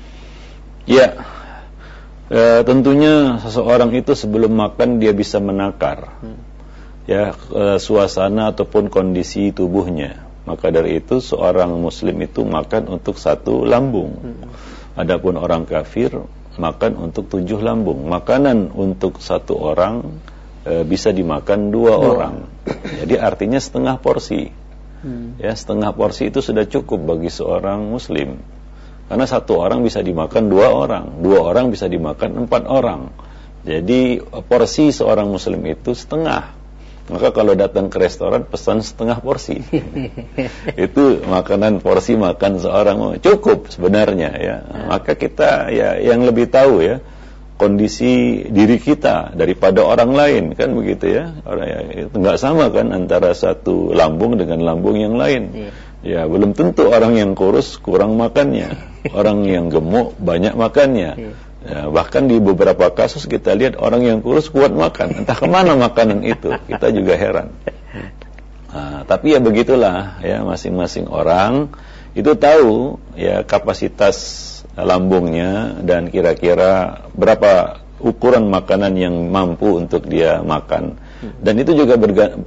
S1: Ya, tentunya seseorang itu sebelum makan dia bisa menakar ya suasana ataupun kondisi tubuhnya. Maka dari itu seorang muslim itu makan untuk satu lambung. Adapun orang kafir makan untuk 7 lambung. Makanan untuk satu orang bisa dimakan 2 orang. Jadi artinya setengah porsi. Ya, setengah porsi itu sudah cukup bagi seorang muslim. Karena satu orang bisa dimakan 2 orang, 2 orang bisa dimakan 4 orang. Jadi porsi seorang muslim itu setengah. Maka kalau datang ke restoran pesan setengah porsi. Itu makanan porsi makan seorang cukup sebenarnya ya. Maka kita ya yang lebih tahu ya kondisi diri kita daripada orang lain, kan begitu ya. Orang ya, itu nggak sama kan antara satu lambung dengan lambung yang lain. Ya belum tentu orang yang kurus kurang makannya, orang yang gemuk banyak makannya. Ya, bahkan di beberapa kasus kita lihat orang yang kurus kuat makan, entah kemana makanan itu, kita juga heran. Nah, tapi ya begitulah ya, masing-masing orang itu tahu ya kapasitas lambungnya dan kira-kira berapa ukuran makanan yang mampu untuk dia makan. Dan itu juga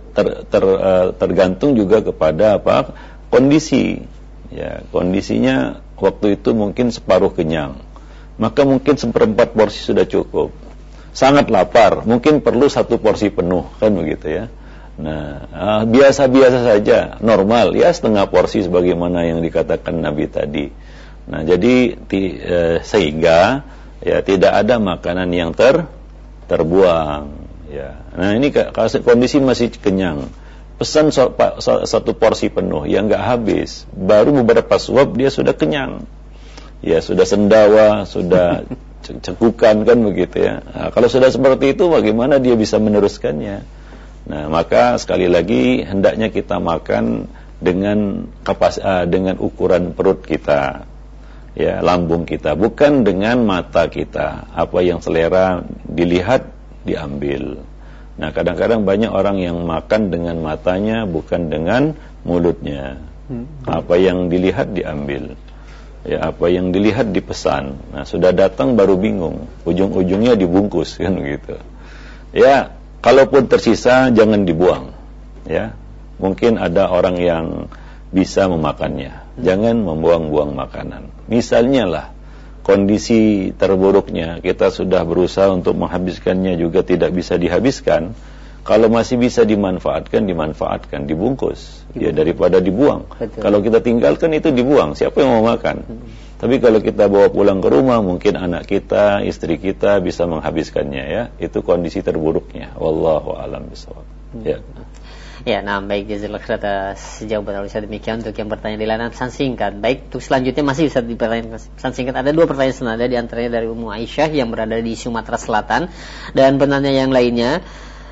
S1: tergantung juga kepada apa kondisi. Ya, kondisinya waktu itu mungkin separuh kenyang, maka mungkin 1/4 porsi sudah cukup. Sangat lapar, mungkin perlu 1 porsi penuh, kan begitu ya. Nah, biasa-biasa saja, normal ya setengah porsi sebagaimana yang dikatakan Nabi tadi. Nah, jadi sehingga ya tidak ada makanan yang terbuang ya. Nah, ini kondisi masih kenyang. Pesan 1 porsi penuh yang enggak habis, baru beberapa suap dia sudah kenyang. Ya, sudah sendawa, sudah cekukan, kan begitu ya. Nah, kalau sudah seperti itu bagaimana dia bisa meneruskannya? Nah, maka sekali lagi hendaknya kita makan dengan dengan ukuran perut kita. Ya, lambung kita, bukan dengan mata kita. Apa yang selera dilihat diambil. Nah, kadang-kadang banyak orang yang makan dengan matanya bukan dengan mulutnya. Apa yang dilihat diambil. Ya, apa yang dilihat dipesan. Nah, sudah datang baru bingung. Ujung-ujungnya dibungkus, kan begitu. Ya, kalaupun tersisa jangan dibuang. Ya, mungkin ada orang yang bisa memakannya. Jangan membuang-buang makanan. Misalnya lah, kondisi terburuknya kita sudah berusaha untuk menghabiskannya juga tidak bisa dihabiskan. Kalau masih bisa dimanfaatkan, dibungkus. Ya, daripada dibuang. Betul. Kalau kita tinggalkan itu dibuang, siapa yang mau makan? Tapi kalau kita bawa pulang ke rumah, mungkin anak kita, istri kita bisa menghabiskannya ya. Itu kondisi terburuknya. Wallahu a'lam bishawab. Ya.
S2: Ya, nah baik, jazakallahu khairan atas jawaban Ustaz. Demikian untuk yang bertanya di layanan pesan singkat. Baik, untuk selanjutnya masih bisa dipertanyakan pesan singkat. Ada 2 pertanyaan senada, di antaranya dari Ummu Aisyah yang berada di Sumatera Selatan, dan penanya yang lainnya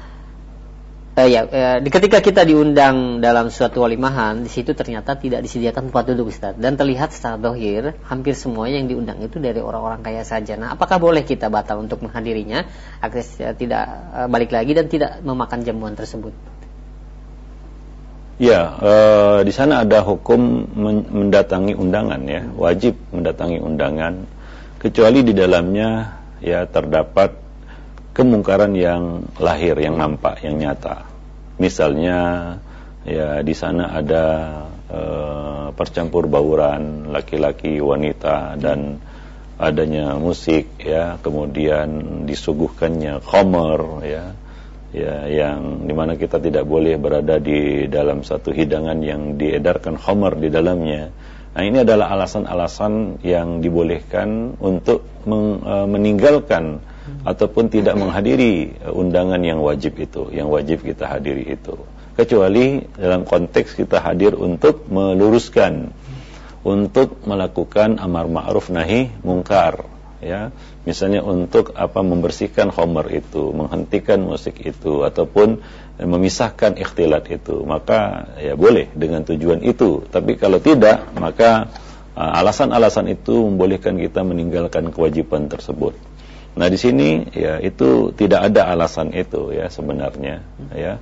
S2: ketika kita diundang dalam suatu walimahan, di situ ternyata tidak disediakan tempat duduk, Ustaz, dan terlihat secara zahir hampir semua yang diundang itu dari orang-orang kaya saja. Nah, apakah boleh kita batal untuk menghadirinya agar tidak balik lagi dan tidak memakan jamuan tersebut?
S1: Ya, di sana ada hukum mendatangi undangan ya, wajib mendatangi undangan, kecuali di dalamnya ya terdapat kemungkaran yang lahir, yang nampak, yang nyata. Misalnya ya di sana ada percampur bauran laki-laki wanita dan adanya musik ya, kemudian disuguhkannya khamar ya, yang dimana kita tidak boleh berada di dalam satu hidangan yang diedarkan khamar di dalamnya. Nah, ini adalah alasan-alasan yang dibolehkan untuk meninggalkan ataupun tidak menghadiri undangan yang wajib itu, yang wajib kita hadiri itu. Kecuali dalam konteks kita hadir untuk meluruskan, untuk melakukan amar ma'ruf nahi mungkar. Ya, misalnya untuk membersihkan khamar itu, menghentikan musik itu, ataupun memisahkan ikhtilat itu, maka ya boleh dengan tujuan itu. Tapi kalau tidak, maka alasan-alasan itu membolehkan kita meninggalkan kewajiban tersebut. Nah, di sini ya itu tidak ada alasan itu ya sebenarnya ya.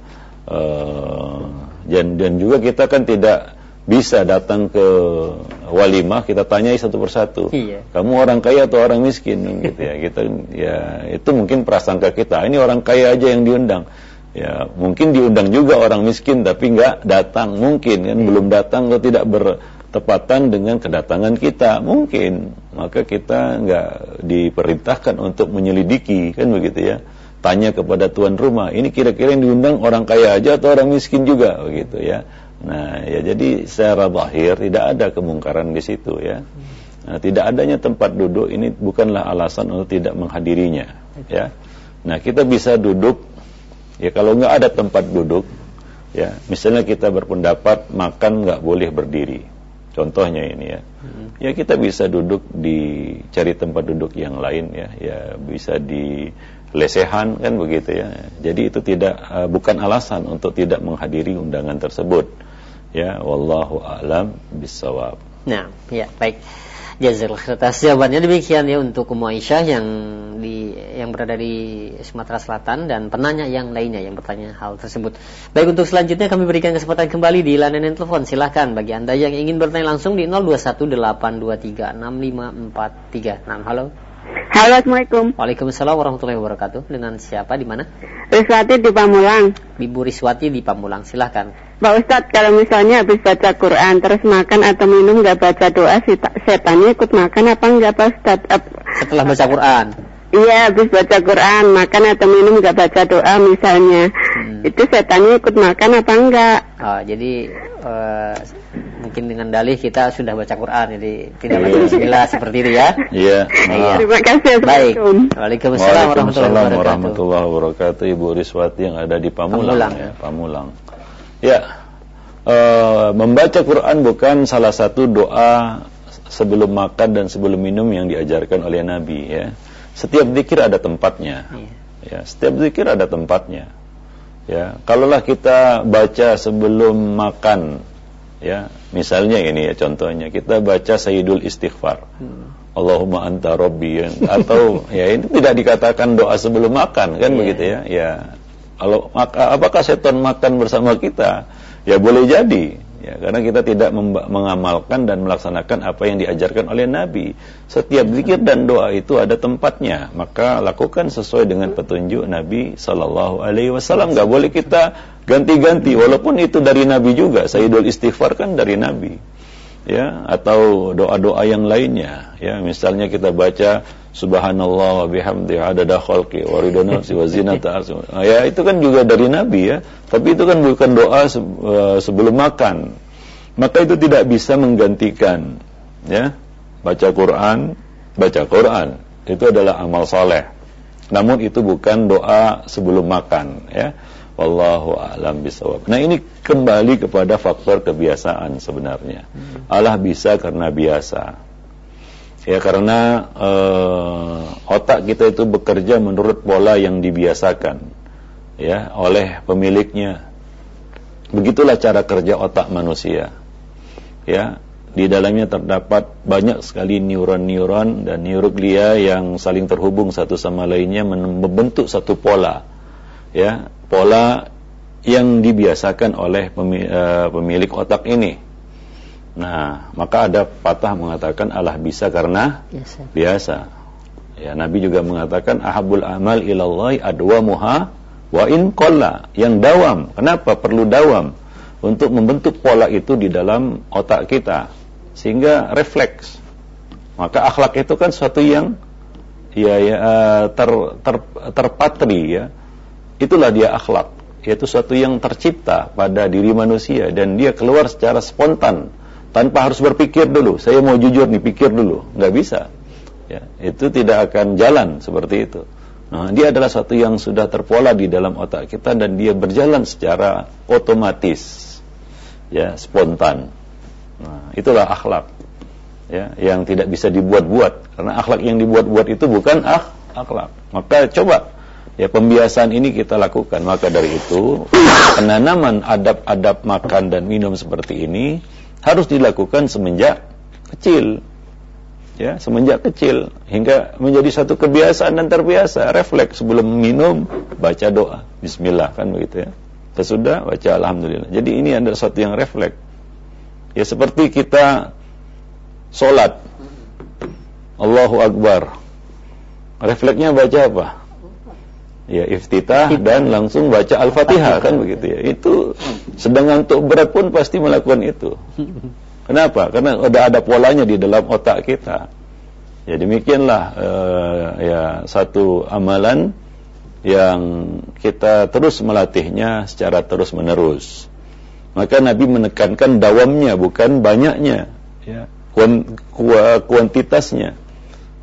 S1: Dan juga kita kan tidak bisa datang ke walimah kita tanyai satu persatu. Iya. Kamu orang kaya atau orang miskin gitu ya. Kita ya itu mungkin prasangka kita. Ini orang kaya aja yang diundang. Ya, mungkin diundang juga orang miskin tapi enggak datang, mungkin kan belum datang atau tidak bertepatan dengan kedatangan kita, mungkin. Maka kita enggak diperintahkan untuk menyelidiki, kan begitu ya. Tanya kepada tuan rumah, ini kira-kira yang diundang orang kaya aja atau orang miskin juga begitu ya. Nah, ya jadi secara zahir tidak ada kemungkaran di situ ya. Nah, tidak adanya tempat duduk ini bukanlah alasan untuk tidak menghadirinya ya. Nah, kita bisa duduk Ya kalau nggak ada tempat duduk, ya misalnya kita berpendapat makan nggak boleh berdiri, contohnya ini ya, ya kita bisa duduk cari tempat duduk yang lain ya bisa di lesehan kan begitu ya. Jadi itu bukan alasan untuk tidak menghadiri undangan tersebut. Ya, wallahu a'lam bissawab.
S2: Nah, ya baik. Jazakallahu khairan atas jawabannya. Demikian ya untuk Ummu Aisyah yang berada di Sumatera Selatan dan penanya yang lainnya yang bertanya hal tersebut. Baik, untuk selanjutnya kami berikan kesempatan kembali di layanan telepon. Silakan bagi Anda yang ingin bertanya langsung di 0218236543. Halo.
S4: Halo, Assalamualaikum.
S2: Waalaikumsalam warahmatullahi wabarakatuh. Dengan siapa, di mana?
S4: Riswati di Pamulang.
S2: Ibu Riswati di Pamulang, silakan.
S4: Pak Ustadz, kalau misalnya habis baca Quran terus makan atau minum nggak baca doa, setannya ikut makan apa enggak, Pak Ustadz?
S2: Setelah baca Quran?
S4: Iya, habis baca Quran, makan atau minum nggak baca doa misalnya, itu setannya ikut makan apa enggak?
S2: Oh, jadi mungkin dengan dalih kita sudah baca Quran, jadi tidak baca bismillah seperti itu ya.
S1: Iya.
S4: Terima kasih.
S2: Baik. Waalaikumsalam
S1: warahmatullahi wabarakatuh. Ibu Riswati yang ada di Pamulang. Pamulang. Ya, membaca Quran bukan salah satu doa sebelum makan dan sebelum minum yang diajarkan oleh Nabi ya. Setiap zikir ada tempatnya. Ya, setiap zikir ada tempatnya. Ya, kalaulah kita baca sebelum makan, ya, misalnya ini ya contohnya, kita baca Sayyidul Istighfar. Allahumma anta rabbi, atau ya ini tidak dikatakan doa sebelum makan kan begitu ya. Ya. Kalau apakah setan makan bersama kita? Ya boleh jadi, ya, karena kita tidak mengamalkan dan melaksanakan apa yang diajarkan oleh Nabi. Setiap zikir dan doa itu ada tempatnya, maka lakukan sesuai dengan petunjuk Nabi Sallallahu Alaihi Wasallam. Gak boleh kita ganti-ganti, walaupun itu dari Nabi juga. Sayyidul Istighfar kan dari Nabi, ya, atau doa-doa yang lainnya, ya, misalnya kita baca Subhanallah wa bihamdihi adada khalqi wa ridha nafsi wa zinata arsy. Ya, itu kan juga dari Nabi ya. Tapi itu kan bukan doa sebelum makan. Maka itu tidak bisa menggantikan ya. Baca Quran. Itu adalah amal saleh. Namun itu bukan doa sebelum makan ya. Wallahu a'lam bishawab. Nah, ini kembali kepada faktor kebiasaan sebenarnya. Allah bisa karena biasa. Ya, karena otak kita itu bekerja menurut pola yang dibiasakan ya oleh pemiliknya. Begitulah cara kerja otak manusia. Ya, di dalamnya terdapat banyak sekali neuron-neuron dan neuroglia yang saling terhubung satu sama lainnya membentuk satu pola. Ya, pola yang dibiasakan oleh pemilik otak ini. Nah, maka ada patah mengatakan Allah bisa karena biasa. Ya, Nabi juga mengatakan ahabul amal ilallahi adwamuha wa in qalla, yang dawam. Kenapa perlu dawam? Untuk membentuk pola itu di dalam otak kita sehingga refleks. Maka akhlak itu kan suatu yang terpatri ya. Itulah dia akhlak, yaitu suatu yang tercipta pada diri manusia dan dia keluar secara spontan. Tanpa harus berpikir dulu, saya mau jujur nih, pikir dulu, nggak bisa. Ya, itu tidak akan jalan seperti itu. Nah, dia adalah satu yang sudah terpola di dalam otak kita dan dia berjalan secara otomatis, ya, spontan. Nah, itulah akhlak, ya, yang tidak bisa dibuat-buat. Karena akhlak yang dibuat-buat itu bukan akhlak. Maka coba, ya, pembiasaan ini kita lakukan. Maka dari itu, penanaman adab-adab makan dan minum seperti ini harus dilakukan semenjak kecil, ya, semenjak kecil hingga menjadi satu kebiasaan dan terbiasa. Refleks sebelum minum baca doa Bismillah kan begitu ya. Sesudah baca Alhamdulillah. Jadi ini adalah satu yang refleks. Ya, seperti kita sholat Allahu Akbar, refleksnya baca apa? Ya, iftitah dan langsung baca Al-Fatihah kan begitu ya. Itu sedang ngantuk berat pun pasti melakukan itu. Kenapa? Karena ada polanya di dalam otak kita. Ya, demikianlah ya satu amalan yang kita terus melatihnya secara terus menerus. Maka Nabi menekankan dawamnya bukan banyaknya, ya, kuantitasnya.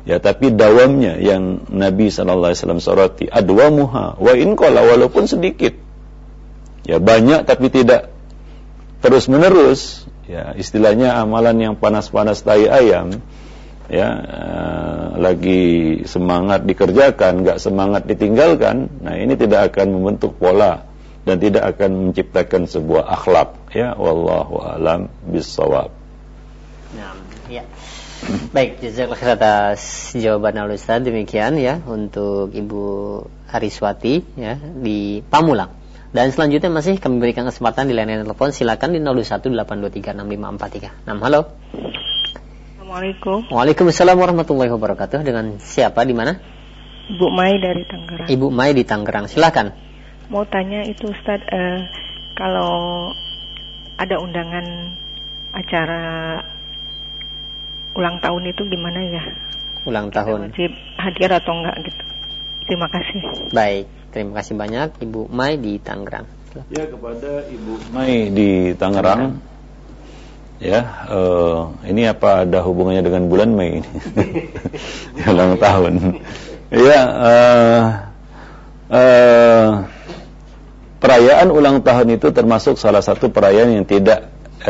S1: Ya, tapi dawamnya yang Nabi sallallahu alaihi wasallam soroti, adwamuha wa in qala, walaupun sedikit. Ya, banyak tapi tidak terus-menerus. Ya, istilahnya amalan yang panas-panas tai ayam. Ya, lagi semangat dikerjakan, enggak semangat ditinggalkan. Nah, ini tidak akan membentuk pola dan tidak akan menciptakan sebuah akhlak. Ya, wallahu a'lam bissawab.
S2: Nah, ya. Baik, jazakallahu khairan atas jawaban Al-Ustaz. Demikian ya untuk Ibu Hariswati ya di Pamulang. Dan selanjutnya masih kami berikan kesempatan di layanan telepon. Silakan di 0218236543. Halo.
S5: Assalamualaikum.
S2: Waalaikumsalam warahmatullahi wabarakatuh. Dengan siapa, di mana?
S5: Ibu Mai dari Tangerang.
S2: Ibu Mai di Tangerang. Silakan.
S5: Mau tanya itu Ustaz, kalau ada undangan acara ulang tahun itu gimana ya?
S2: Ulang tahun.
S5: Wajib hadir atau enggak gitu? Terima kasih.
S2: Baik, terima kasih banyak Ibu Mai di Tangerang.
S1: Ya, kepada Ibu Mai di Tangerang. Ya, ini apa ada hubungannya dengan bulan Mei ini? Ulang tahun. Ya, perayaan ulang tahun itu termasuk salah satu perayaan yang tidak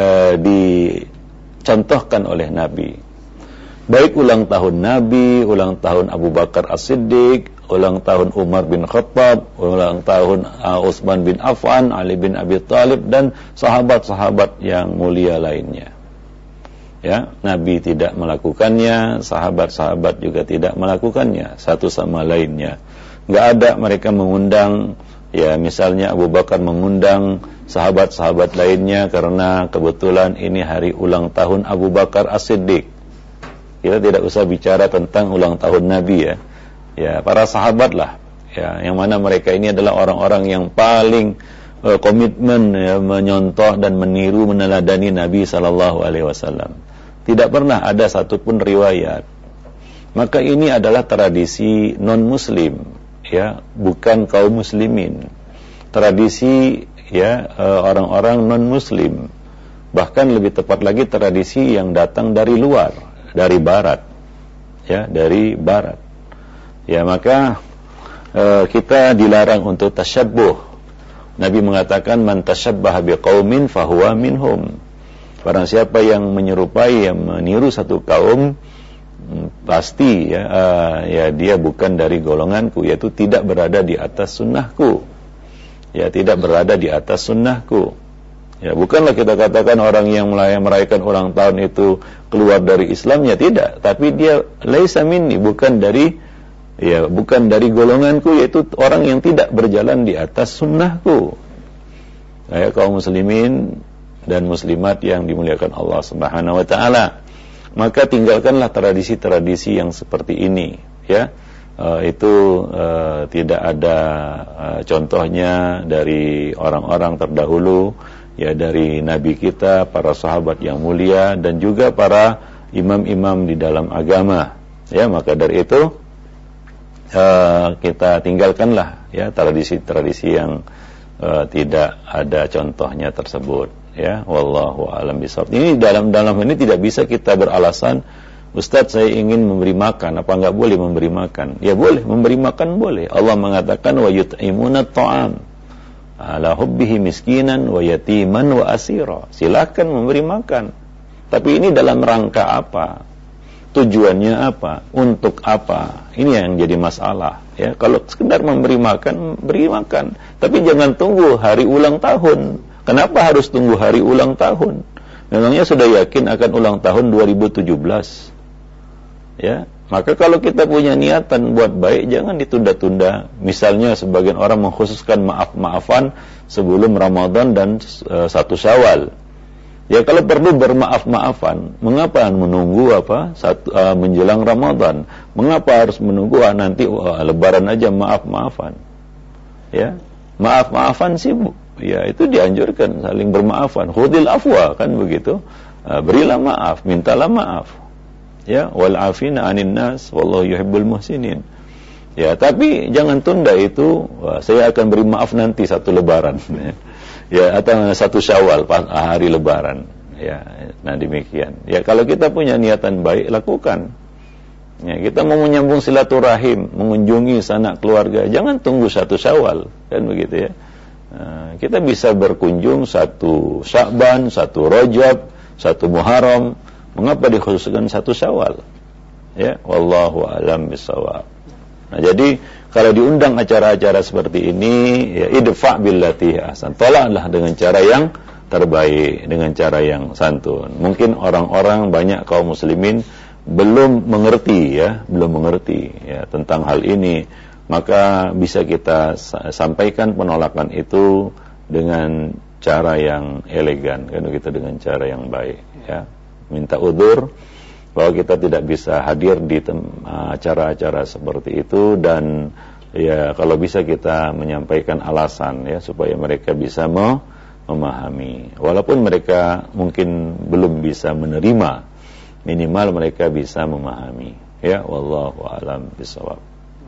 S1: dicontohkan oleh Nabi. Baik ulang tahun Nabi, ulang tahun Abu Bakar As-Siddiq, ulang tahun Umar bin Khattab, ulang tahun Utsman bin Affan, Ali bin Abi Thalib, dan sahabat-sahabat yang mulia lainnya. Ya, Nabi tidak melakukannya, sahabat-sahabat juga tidak melakukannya, satu sama lainnya. Enggak ada mereka mengundang, ya misalnya Abu Bakar mengundang sahabat-sahabat lainnya karena kebetulan ini hari ulang tahun Abu Bakar As-Siddiq. Kita tidak usah bicara tentang ulang tahun Nabi ya. Ya, para sahabat lah. Ya, yang mana mereka ini adalah orang-orang yang paling komitmen ya, menyontoh dan meniru meneladani Nabi sallallahu alaihi wasallam. Tidak pernah ada satupun riwayat. Maka ini adalah tradisi non-muslim, ya, bukan kaum muslimin. Tradisi ya orang-orang non-muslim. Bahkan lebih tepat lagi tradisi yang datang dari luar. Dari barat, ya, dari barat. Ya, maka kita dilarang untuk tasyabbuh. Nabi mengatakan man tasyabbaha biqaumin fahuwa minhum. Barang siapa yang menyerupai, yang meniru satu kaum, pasti ya dia bukan dari golonganku, yaitu tidak berada di atas sunnahku. Ya, tidak berada di atas sunnahku. Ya, bukanlah kita katakan orang yang merayakan ulang tahun itu keluar dari Islamnya, tidak, tapi dia laisa minni, bukan dari golonganku, yaitu orang yang tidak berjalan di atas sunnahku. Ya, kaum muslimin dan muslimat yang dimuliakan Allah Subhanahu wa taala, maka tinggalkanlah tradisi-tradisi yang seperti ini, ya. Itu tidak ada contohnya dari orang-orang terdahulu, ya, dari Nabi kita, para sahabat yang mulia, dan juga para imam-imam di dalam agama. Ya, maka dari itu kita tinggalkanlah ya tradisi-tradisi yang tidak ada contohnya tersebut. Ya, wallahu a'lam bishawab. Ini dalam ini tidak bisa kita beralasan, Ustaz saya ingin memberi makan, apa enggak boleh memberi makan? Ya boleh, memberi makan boleh. Allah mengatakan wa yut'imuna ta'am ala hubbihi miskinan wa yatiman wa asira. Silakan memberi makan. Tapi ini dalam rangka apa? Tujuannya apa? Untuk apa? Ini yang jadi masalah. Ya, kalau sekedar memberi makan, beri makan. Tapi jangan tunggu hari ulang tahun. Kenapa harus tunggu hari ulang tahun? Memangnya sudah yakin akan ulang tahun 2017? Ya, maka kalau kita punya niatan buat baik, jangan ditunda-tunda. Misalnya sebagian orang mengkhususkan maaf-maafan sebelum Ramadan dan 1 Syawal. Ya, kalau perlu bermaaf-maafan, mengapa menunggu menjelang Ramadan? Mengapa harus menunggu nanti Lebaran aja maaf-maafan? Ya, maaf-maafan sibuk. Ya, itu dianjurkan saling bermaafan. Khudil afwa, kan begitu. Berilah maaf, mintalah maaf. Ya, wal afina 'anil nas wallahu yuhibbul muhsinin. Ya, tapi jangan tunda itu. Saya akan beri maaf nanti 1 Lebaran. Ya, atau 1 Syawal pas hari Lebaran. Ya, nah demikian. Ya, kalau kita punya niatan baik, lakukan. Ya, kita mau menyambung silaturahim, mengunjungi sanak keluarga, jangan tunggu 1 Syawal, kan begitu ya. Kita bisa berkunjung 1 Sya'ban, 1 Rajab, 1 Muharram. Mengapa dikhususkan 1 Syawal? Ya, wallahu a'lam bishawab. Nah, jadi kalau diundang acara-acara seperti ini, ya idfa' billati ahsan. Tolaklah dengan cara yang terbaik, dengan cara yang santun. Mungkin orang-orang banyak kaum muslimin belum mengerti ya tentang hal ini, maka bisa kita sampaikan penolakan itu dengan cara yang elegan, kan kita dengan cara yang baik ya. Minta udzur bahwa kita tidak bisa hadir di acara-acara seperti itu, dan ya kalau bisa kita menyampaikan alasan ya supaya mereka bisa memahami, walaupun mereka mungkin belum bisa menerima, minimal mereka bisa memahami ya. Wallahu a'lam bishawab.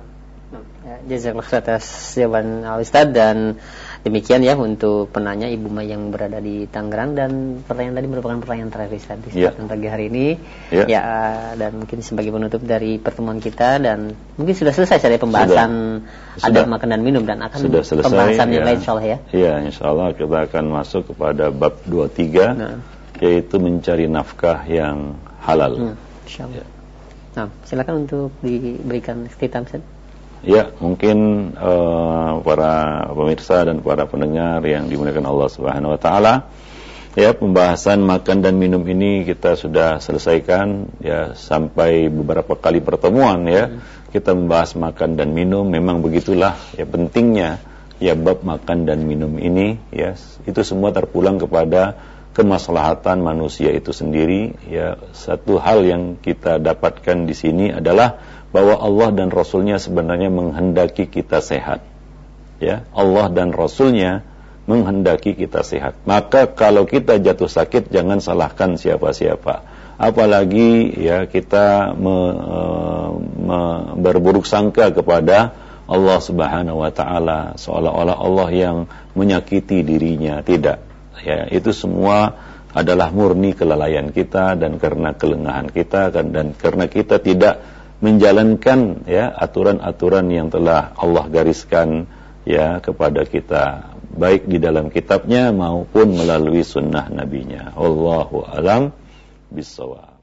S2: Jazakallahu khairan atas jawaban Al-Ustaz, dan demikian ya untuk penanya Ibu Mai yang berada di Tangerang, dan pertanyaan tadi merupakan pertanyaan terakhir Ustaz di pagi hari ini ya, dan mungkin sebagai penutup dari pertemuan kita, dan mungkin sudah selesai dari pembahasan adab makan dan minum, dan akan pembahasan yang lain insyaallah ya. Iya,
S1: insyaallah kita akan masuk kepada bab 23 yaitu mencari nafkah yang halal.
S2: Insyaallah. Nah, silakan untuk diberikan khitam Ustaz.
S1: Ya, mungkin para pemirsa dan para pendengar yang dimuliakan Allah Subhanahu wa taala, ya, pembahasan makan dan minum ini kita sudah selesaikan ya sampai beberapa kali pertemuan ya. Kita membahas makan dan minum, memang begitulah ya pentingnya ya bab makan dan minum ini ya. Itu semua terpulang kepada kemaslahatan manusia itu sendiri ya. Satu hal yang kita dapatkan di sini adalah bahwa Allah dan Rasulnya sebenarnya menghendaki kita sehat ya. Allah dan Rasulnya menghendaki kita sehat. Maka kalau kita jatuh sakit, jangan salahkan siapa-siapa, apalagi ya kita berburuk sangka kepada Allah Subhanahu wa taala seolah-olah Allah yang menyakiti dirinya. Tidak ya, itu semua adalah murni kelalaian kita dan karena kelengahan kita dan karena kita tidak menjalankan ya aturan-aturan yang telah Allah gariskan ya kepada kita, baik di dalam kitabnya maupun melalui sunnah nabinya. Wallahu a'lam bishawab.